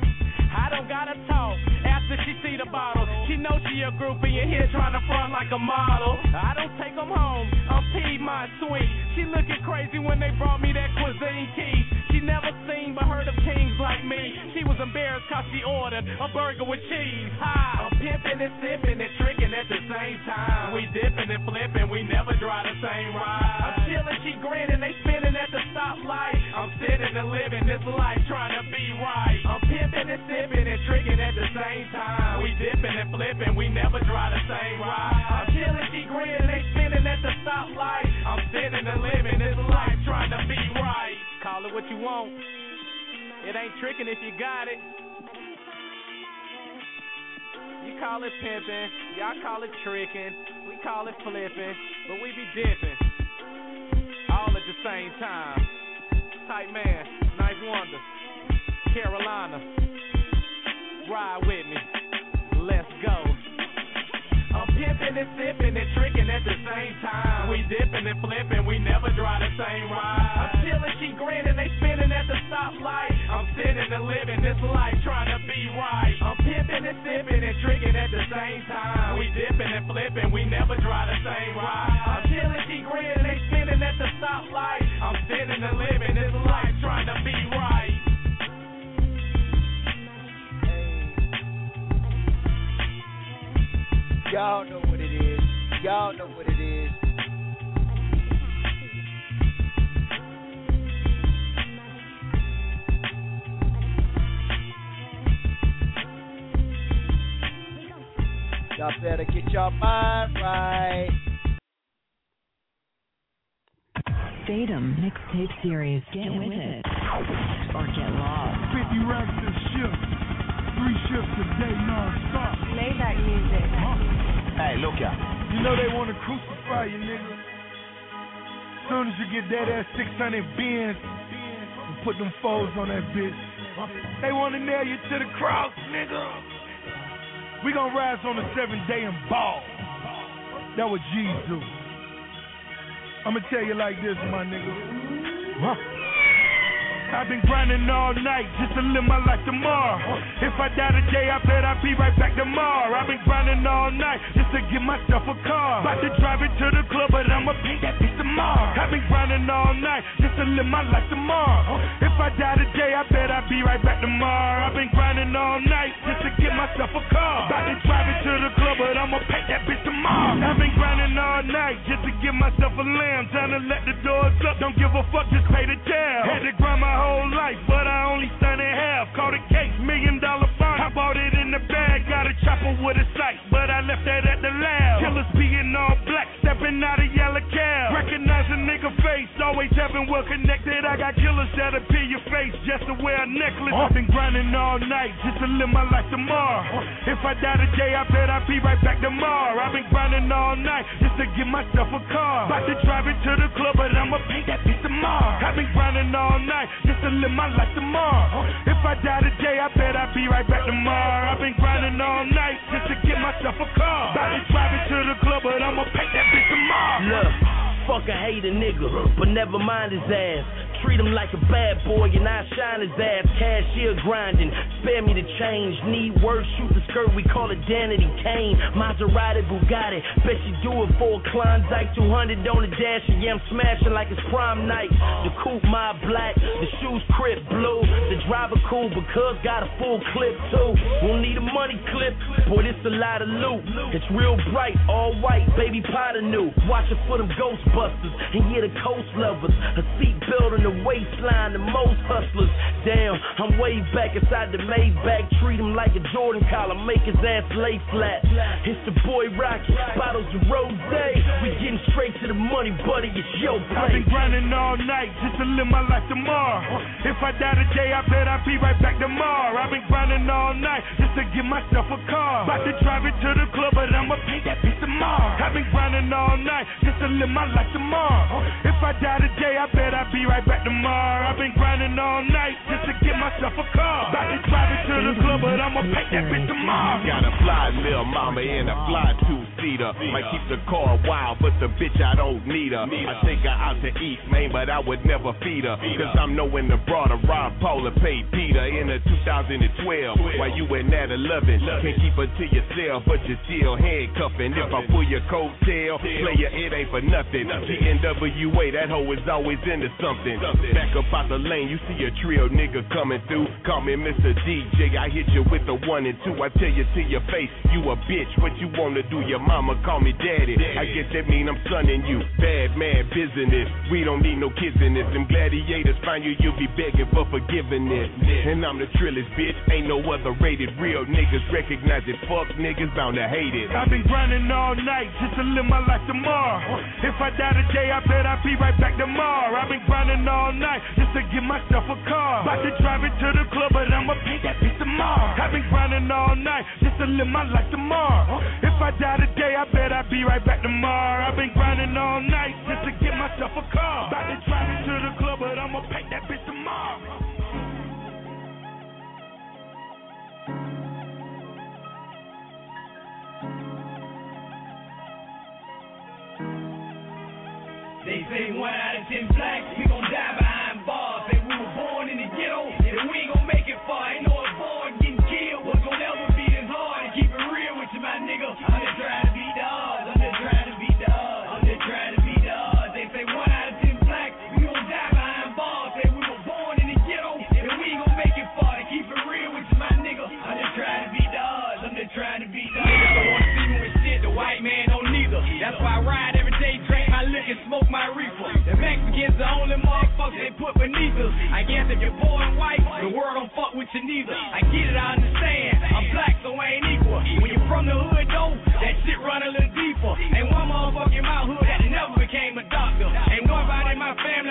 I don't gotta talk after she see the bottle. She know she a groupie in here trying to front like a model. I don't take them home, I'm Piedmont sweet. She looking crazy when they brought me that cuisine key. She never seen but heard of kings like me. She was embarrassed cause she ordered a burger with cheese. Hi, I'm pimping and sipping and tricking at the same time. We dipping and flipping, we never drive the same ride. I'm chilling, she grinning, they spinning at the stoplight. I'm sitting and living this life trying to be right. I'm pimping and sipping and tricking at the same time. We dipping and flipping, we never drive the same ride. I'm chilling, she grinning, they spinning at the stoplight. I'm sitting and living this life trying to be right. Call it what you want. It ain't tricking if you got it. You call it pimping, y'all call it tricking, we call it flipping, but we be dipping. All at the same time. Tight man, Nice Wonder, Carolina. Ride with me, let's go. I'm pimping and sipping and tricking at the same time. We dipping and flipping, we never drive the same ride. I'm chilling, she grinning, they spinning at the stoplight. I'm sitting and living this life, trying to be right. I'm pimping and sipping and tricking at the same time. We dipping and flipping, we never drive the same ride. I'm chilling, she grinning, they spinning at the stoplight. I'm sitting and living this life, trying to be right. Y'all know what it is. Y'all know what it is. Y'all better get your mind right. Fatum mixtape series. Get with it or get lost. fifty racks a shift. Three shifts a day non-stop. Maybach music. Huh? Hey, look out. You know they want to crucify you, nigga. As soon as you get that ass six hundred Benz and put them foes on that bitch, they want to nail you to the cross, nigga. We gonna rise on the seventh day and ball. That what Jesus do. I'ma tell you like this, my nigga. Huh? I've been grinding all night just to live my life tomorrow. If I die today, I bet I'll be right back tomorrow. I've been grinding all night just to get myself a car. About to drive it to the club, but I'ma paint that bitch tomorrow. I've been grinding all night just to live my life tomorrow. If I die today, I bet I'll be right back tomorrow. I've been grinding all night just to get myself a car. About to drive it to the club, but I'ma paint that bitch tomorrow. I've been grinding all night just to give myself a lamb. Trying to let the doors up, don't give a fuck, just pay the tab. Had to grind my whole life, but I only stand in half. Caught a case, million dollar bond. I bought it in the bag, got a chopper with a sight, but I left that at the lab. Killers being all black, stepping out of yellow cab. Recognize a nigga face, always having well connected. I got killers that'll peel your face just to wear a necklace. I've been grinding all night just to live my life tomorrow. If I die today, I bet I'll be right back tomorrow. I've been grinding all night just to get myself a car. About to drive it to the club, but I'ma paint that bitch tomorrow. I've been grinding all night just to live my life tomorrow. If I die today, I bet I'll be right back tomorrow. I've been grinding all night just to get myself a car. About to drive it to the club, but I'ma paint that bitch tomorrow. Look, fuck a hater nigga, but never mind his ass. Treat him like a bad boy and I shine his ass. Cashier grinding, spare me the change. Need words, shoot the skirt, we call it Danity Kane. Maserati, Bugatti, bet you do it for a Klondike. two hundred on the dash, and yeah, I'm smashing like it's prom night. The coupe my black, the shoes crib blue. The driver cool because got a full clip too. Won't need a money clip, boy this a lot of loot. It's real bright, all white, baby Potter new. Watch it for them Ghostbusters, and yeah the coast lovers. A seat built in the waistline, the most hustlers. Damn, I'm way back inside the Maybach. Treat him like a Jordan collar, make his ass lay flat. It's the boy Rocky, bottles of rose. We getting straight to the money, buddy, it's your place. I've been grinding all night just to live my life tomorrow. If I die today, I bet I'll be right back tomorrow. I've been grinding all night just to get myself a car. About to drive it to the club, but I'ma paint that bitch tomorrow. I've been grinding all night just to live my life tomorrow. If I die today, I bet I'll be right back tomorrow. I've been grinding all night just to get myself a car. About to drive it to the club, but I'ma paint that bitch tomorrow. Got a fly little mama in a fly two-seater. Might keep the car wild, but the bitch I don't need her. I take her out to eat, man, but I would never feed her. Cause I'm knowing the broader Rob Paul and paid Peter in the two thousand twelve. While you in that eleven, can't keep her to yourself, but you're still handcuffing. If I pull your coattail, player, it ain't for nothing. G N W A, that hoe is always into something. Back up out the lane, you see a trio nigga coming through. Call me Mister D J, I hit you with the one and two. I tell you to your face, you a bitch, what you wanna do? Your mama call me daddy, I guess that mean I'm sonning you. Bad man business, we don't need no kids in this. Them gladiators find you, you'll be begging for forgiveness. And I'm the trillest bitch, ain't no other rated. Real niggas recognize it, fuck niggas bound to hate it. I've been grinding all night just to live my life tomorrow. If I die today, I bet I'll be right back tomorrow. I've been grinding all night just to get myself a car. About to drive it to the club, but I'ma paint that bitch tomorrow. I've been grinding all night just to live my life tomorrow. If I die today, I bet I'll be right back tomorrow. I've been grinding all night just to get myself a car. About to drive it to the club, but I'ma paint that bitch tomorrow. They say one out of ten blacks, we gon' die behind bars. Say we were born in the ghetto, and we ain't gon' make it far. Ain't no avoid getting killed. What's gon' ever be this hard? And keep it real with you, my nigga. I'm just trying to beat the odds. I'm just trying to beat the odds. I'm just trying to beat the odds. They say one out of ten blacks, we gon' die behind bars. Say we were born in the ghetto, and we ain't gon' make it far. And keep it real with you, my nigga. I'm just trying to beat the odds. I'm just trying to beat the odds. Niggas don't wanna see me with shit. The white man don't neither. That's why I ride every day, drink my liquor, smoke my reefer. The Mexicans the only motherfuckers they put beneath us. I guess if you're poor and white, the world don't fuck with you neither. I get it, I understand. I'm black, so I ain't equal. When you're from the hood, though, that shit run a little deeper. Ain't one motherfucker in my hood that never became a doctor. Ain't nobody in my family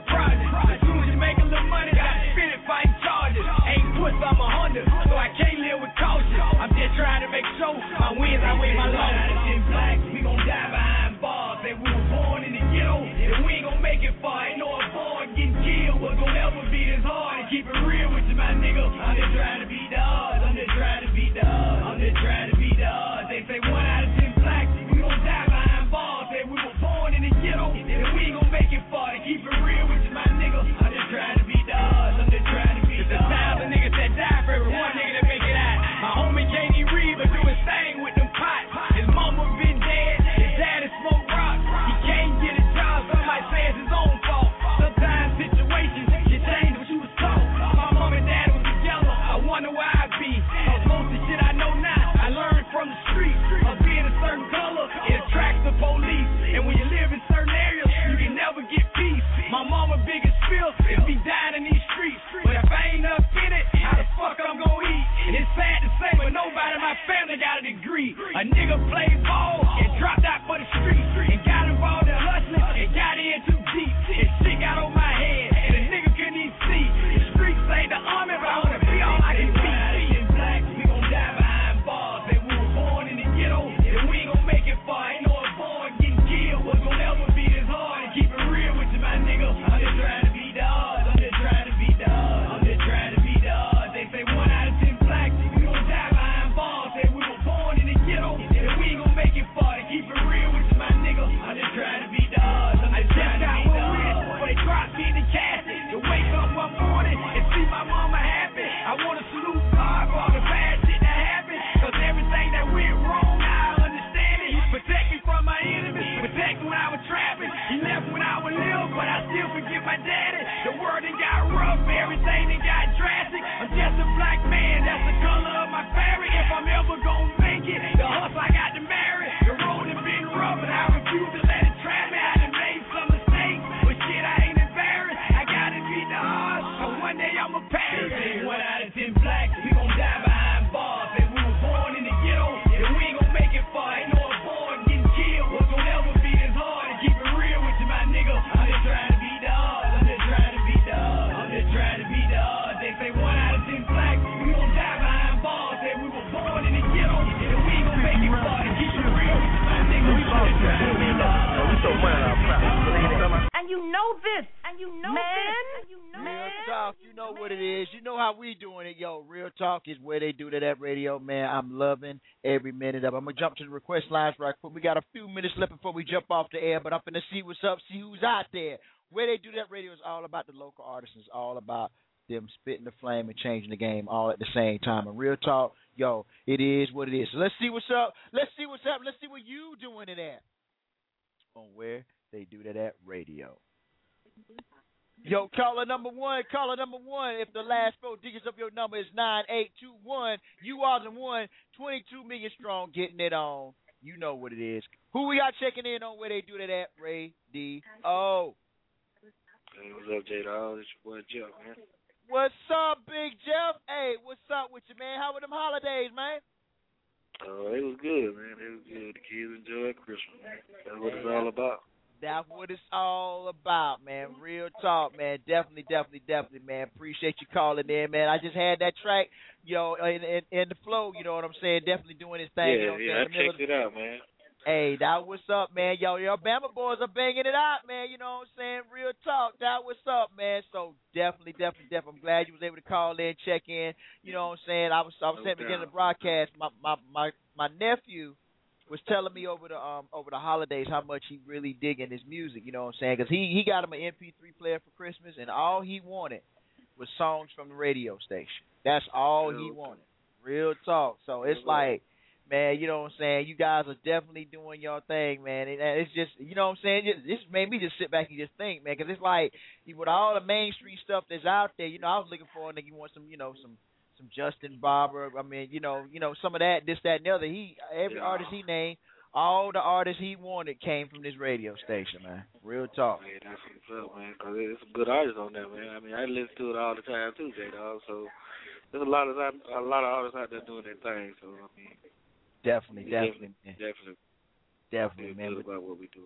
project. As soon as you make a little money, gotta spend it, fighting charges. Ain't puss, I'm a hunter, so I can't live with caution. I'm just trying to make sure my wins outweigh my losses. In black, we gon' die behind bars. That we were born in the ghetto, and we ain't gon' make it far. Ain't no avoid getting killed. What's gon' ever be this hard? And keep it real with you, my nigga. I'm just trying to beat the odds. I'm just trying to beat the odds. I'm just trying to beat the odds. They say one out of ten black, we gon' die behind bars. That we were born in the ghetto, and we ain't gon' make it far. And keep it real with you, my nigga. I'm just trying to beat the odds. I'm just trying to beat the odds. It's a thousand niggas that die for every one nigga that make it out. My homie K D Reed been doing his thing with them pots. His mama been dead. His daddy smoked rocks. He can't get a job. Somebody say it's his own fault. Sometimes situations can change what you was taught. My mom and dad was together. I wonder where I'd be. Cause most of the shit I know now, I learned from the streets. Of being a certain color, it attracts the police. And when you live in certain areas, you can never get peace. My mama biggest fear is me dying in these streets. But if I ain't up in it, how the fuck I'm gonna eat? And it's sad to say, but nobody in my family got a degree. A nigga played ball and dropped out for the streets. And got involved in hustling and got in too deep. And shit got on my head and a nigga couldn't even see. The streets ain't the army, but I wanna be all I can be. In black, we gon' die behind bars. And we were born in the ghetto, and we ain't gon' make it far. Ain't no avoid getting killed. What's gon' ever be this hard? And keep it real with you, my nigga. I'm just trying to beat the odds. I'm just trying to beat the odds. I'm just trying to beat the odds. They say one out of ten black, we gon' die behind bars. And we were born in the ghetto, and we ain't gon' make it far. And keep it real with you, my nigga. I'm just trying to beat the odds. I'm just trying to beat the odds. But they drop me in the casket to wake up one morning and see my mama happy. I wanna salute God for all the bad shit that happened. Cause everything that went wrong, now I understand it. He protect me from my enemies, protect me when I was trapping. He left when I was little, but I still forgive my daddy. The world done got rough, everything done got drastic. I'm just a black man, that's the color of my fabric. If I'm ever gonna make it, the hustle I got to marry. The road has been rough, and I refuse to let it trap me. I done made some mistakes, but shit, I ain't embarrassed. I gotta beat the odds, so one day I'ma pass. They one out of ten black, we gon' die behind bars. And we were born in the ghetto, and we ain't gon' make it far. Ain't no avoid getting killed. What's gon' ever be this hard? And keep it real with you, my nigga. I'm just trying to beat the odds. I'm just trying to beat the odds. I'm just trying to beat the odds. They say one out of ten black, we gon' die behind bars. And we were born in the ghetto, and we ain't gon' make it far. And keep it real with you, my nigga. We just trying to beat the odds. And you know this, and you know Man. this, and you know Real this. talk, you know what it is. You know how we doing it, yo. Real talk is where they do that at radio, man. I'm loving every minute of it. I'm going to jump to the request lines right quick. We got a few minutes left before we jump off the air, but I'm going to see what's up, see who's out there. Where they do that radio is all about the local artists. It's all about them spitting the flame and changing the game all at the same time. And real talk, yo, it is what it is. So let's see what's up. Let's see what's up. Let's see what you doing it at on where they do that at radio. Yo, caller number one, caller number one. If the last four digits of your number is nine eight two one, you are the one. twenty-two million strong, getting it on. You know what it is. Who we got checking in on where they do that at radio? Hey, what's up, J-Dog? It's your boy Jeff, man. What's up, Big Jeff? Hey, what's up with you, man? How were them holidays, man? Oh, uh, it was good, man. It was good. The kids enjoyed Christmas, man. That's what it's all about. That's what it's all about, man. Real talk, man. Definitely, definitely, definitely, man. Appreciate you calling in, man. I just had that track, yo, in, in, in the flow, you know what I'm saying? Definitely doing his thing. Yeah, you know what yeah, I'm I checked the, it out, man. Hey, that what's up, man. Yo, your Bama boys are banging it out, man. You know what I'm saying? Real talk. That what's up, man. So definitely, definitely, definitely. I'm glad you was able to call in, check in. You know what I'm saying? I was, I was No saying at the beginning of doubt. the broadcast, my, my, my, my nephew was telling me over the um over the holidays how much he really digging his music. You know what I'm saying? Because he he got him an M P three player for Christmas, and all he wanted was songs from the radio station. That's all he wanted. Real talk. So it's like, man, you know what I'm saying? You guys are definitely doing your thing, man. And it's just, you know what I'm saying? This made me just sit back and just think, man, because it's like, with all the mainstream stuff that's out there, you know, I was looking for a nigga, you want some, you know, some some Justin Barber. I mean, you know, you know, some of that, this, that, and the other. He, every Yeah. artist he named, all the artists he wanted came from this radio station, man. Real talk. Yeah, that's what's up, man, because there's some good artists on there, man. I mean, I listen to it all the time, too, J-Dog, so there's a lot of a lot of artists out there doing their thing, so, I mean, Definitely, we definitely, definitely, definitely, definitely, feel man. good about what we do.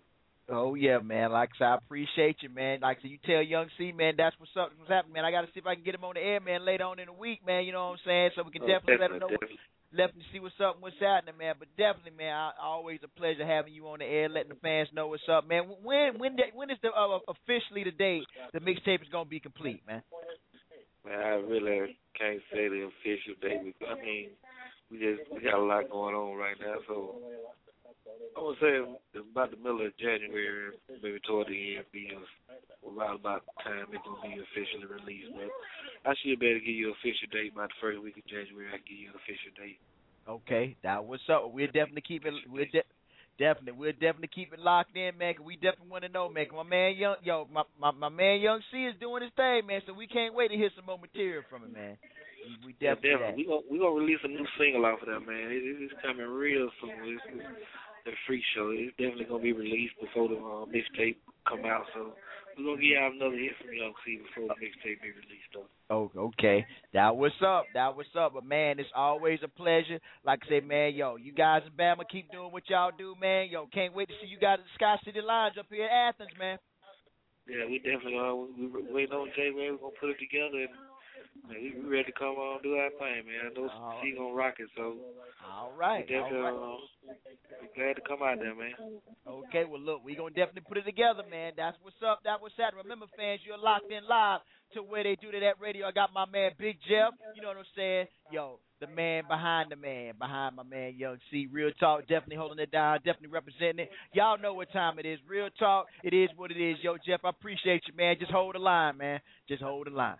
Oh yeah, man. Like I said, I appreciate you, man. Like I said, you tell Young C, man, that's what's up, what's happening, man. I got to see if I can get him on the air, man, later on in the week, man. You know what I'm saying? So we can Oh, definitely, let him definitely, know. definitely. Let them see what's up and what's happening, man. But definitely, man, I, always a pleasure having you on the air, letting the fans know what's up, man. When when when is the uh, officially the date the mixtape is gonna be complete, man? Man, I really can't say the official date. I mean, we just we got a lot going on right now, so I would say it's about the middle of January, maybe toward the end, be around about the time it's gonna be officially released. But I should be able to give you an official date by the first week of January. I can give you an official date. Okay, that what's up. We'll definitely keep it. We'll de- definitely, we'll definitely keep it locked in, man. Cause we definitely want to know, man. Cause my man, young, yo, my, my my man, Young C is doing his thing, man. So we can't wait to hear some more material from him, man. We, we definitely, yeah, definitely. We gonna we gonna release a new single off of that, man. It, it's coming real soon. It's, it's the freak show. It's definitely gonna be released before the uh, mixtape come out. So we're gonna give y'all another hit from Young C before the mixtape be released, though. Oh, okay. That what's up. That what's up. But, man, it's always a pleasure. Like I said, man, yo, you guys in Bama keep doing what y'all do, man. Yo, can't wait to see you guys at the Sky City Lounge up here at Athens, man. Yeah, we definitely are. We, we waiting on Jay, man. We're going to put it together. And, man, we, we ready to come on and do our thing, man. I know uh, she going to rock it, so. All right. We definitely all right. Uh, we're glad to come out there, man. Okay, well, look, we're going to definitely put it together, man. That's what's up. That's what's happening. Remember, fans, you're locked in live to Where They Do That Radio. I got my man, Big Jeff. You know what I'm saying? Yo, the man behind the man, behind my man, Young C. Real talk, definitely holding it down, definitely representing it. Y'all know what time it is. Real talk, it is what it is. Yo, Jeff, I appreciate you, man. Just hold the line, man. Just hold the line.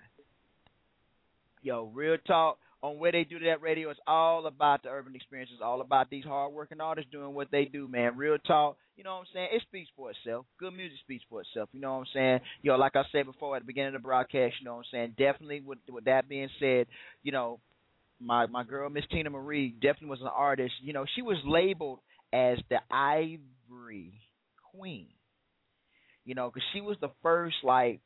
Yo, real talk. On Where They Do That Radio, it's all about the urban experience. It's all about these hard-working artists doing what they do, man. Real talk, you know what I'm saying? It speaks for itself. Good music speaks for itself, you know what I'm saying? Yo, like I said before at the beginning of the broadcast, you know what I'm saying? Definitely, with, with that being said, you know, my, my girl, Miss Tina Marie, definitely was an artist. You know, she was labeled as the Ivory Queen, you know, because she was the first, like,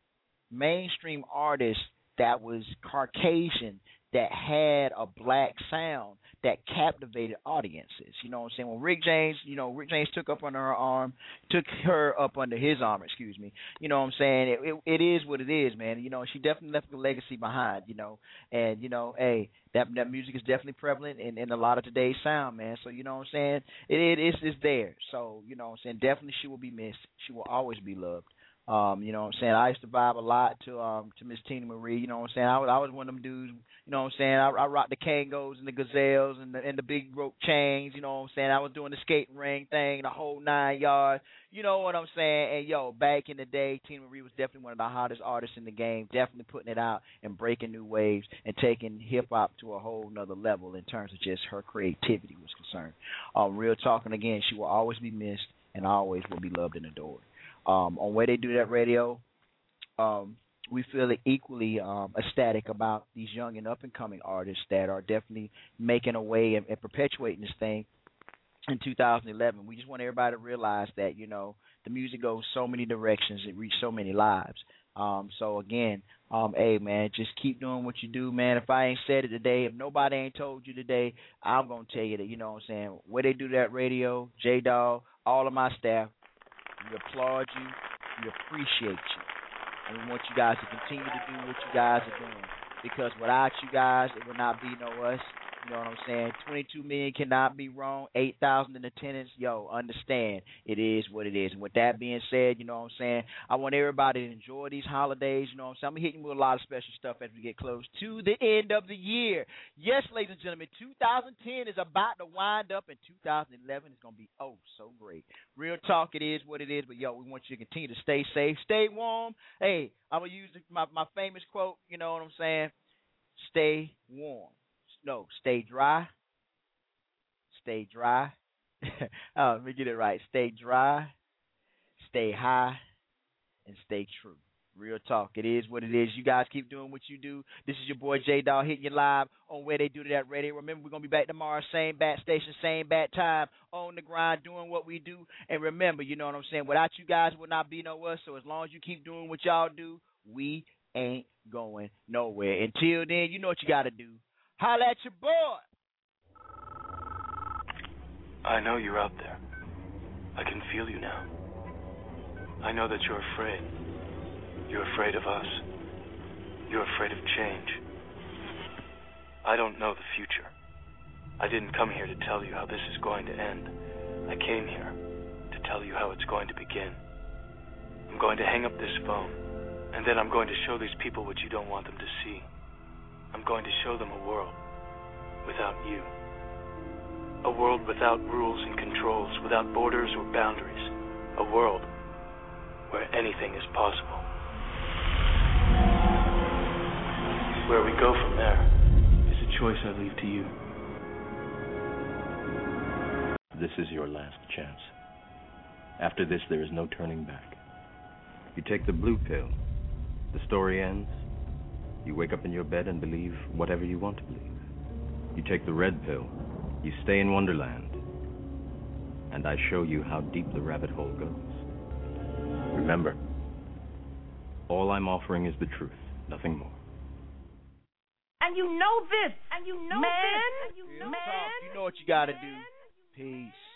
mainstream artist that was Caucasian that had a black sound that captivated audiences. You know what I'm saying? When Rick James, you know, Rick James took up under her arm, took her up under his arm, excuse me. You know what I'm saying? It, it, it is what it is, man. You know, she definitely left a legacy behind, you know. And, you know, hey, that that music is definitely prevalent in, in a lot of today's sound, man. So, you know what I'm saying? It, it it's, it's there. So, you know what I'm saying? Definitely she will be missed. She will always be loved. Um, you know what I'm saying? I used to vibe a lot to um to Miss Tina Marie, you know what I'm saying? I was I was one of them dudes, you know what I'm saying? I, I rocked the Kangos and the Gazelles and the and the big rope chains, you know what I'm saying? I was doing the skating ring thing, the whole nine yards, you know what I'm saying? And yo, back in the day, Tina Marie was definitely one of the hottest artists in the game, definitely putting it out and breaking new waves and taking hip hop to a whole nother level in terms of just her creativity was concerned. Um, real talking again, she will always be missed and always will be loved and adored. Um, on Where They Do That Radio, um, we feel equally um, ecstatic about these young and up-and-coming artists that are definitely making a way and, and perpetuating this thing in two thousand eleven. We just want everybody to realize that, you know, the music goes so many directions. It reaches so many lives. Um, so, again, um, hey, man, just keep doing what you do, man. If I ain't said it today, if nobody ain't told you today, I'm going to tell you that, you know what I'm saying, Where They Do That Radio, J-Dawg, all of my staff, we applaud you. We appreciate you. And we want you guys to continue to do what you guys are doing. Because without you guys, it would not be no us. You know what I'm saying? twenty-two million cannot be wrong. eight thousand in attendance. Yo, understand. It is what it is. And with that being said, you know what I'm saying? I want everybody to enjoy these holidays. You know what I'm saying? I'm going to hit you with a lot of special stuff as we get close to the end of the year. Yes, ladies and gentlemen, two thousand ten is about to wind up, and two thousand eleven is going to be oh so great. Real talk, it is what it is. But, yo, we want you to continue to stay safe, stay warm. Hey, I'm going to use my, my famous quote, you know what I'm saying? Stay warm. No, stay dry, stay dry. Oh, let me get it right. Stay dry, stay high, and stay true. Real talk. It is what it is. You guys keep doing what you do. This is your boy J-Dawg hitting you live on Where They Do That Radio. Remember, we're going to be back tomorrow, same bat station, same bat time, on the grind, doing what we do. And remember, you know what I'm saying, without you guys would not be no us. So as long as you keep doing what y'all do, we ain't going nowhere. Until then, you know what you got to do. Holla at your boy. I know you're out there. I can feel you now. I know that you're afraid. You're afraid of us. You're afraid of change. I don't know the future. I didn't come here to tell you how this is going to end. I came here to tell you how it's going to begin. I'm going to hang up this phone, and then I'm going to show these people what you don't want them to see. I'm going to show them a world without you. A world without rules and controls, without borders or boundaries. A world where anything is possible. Where we go from there is a choice I leave to you. This is your last chance. After this, there is no turning back. You take the blue pill. The story ends. You wake up in your bed and believe whatever you want to believe. You take the red pill. You stay in Wonderland. And I show you how deep the rabbit hole goes. Remember, all I'm offering is the truth, nothing more. And you know this. And you know Man. this. And you know Man. You know what you gotta do. Peace.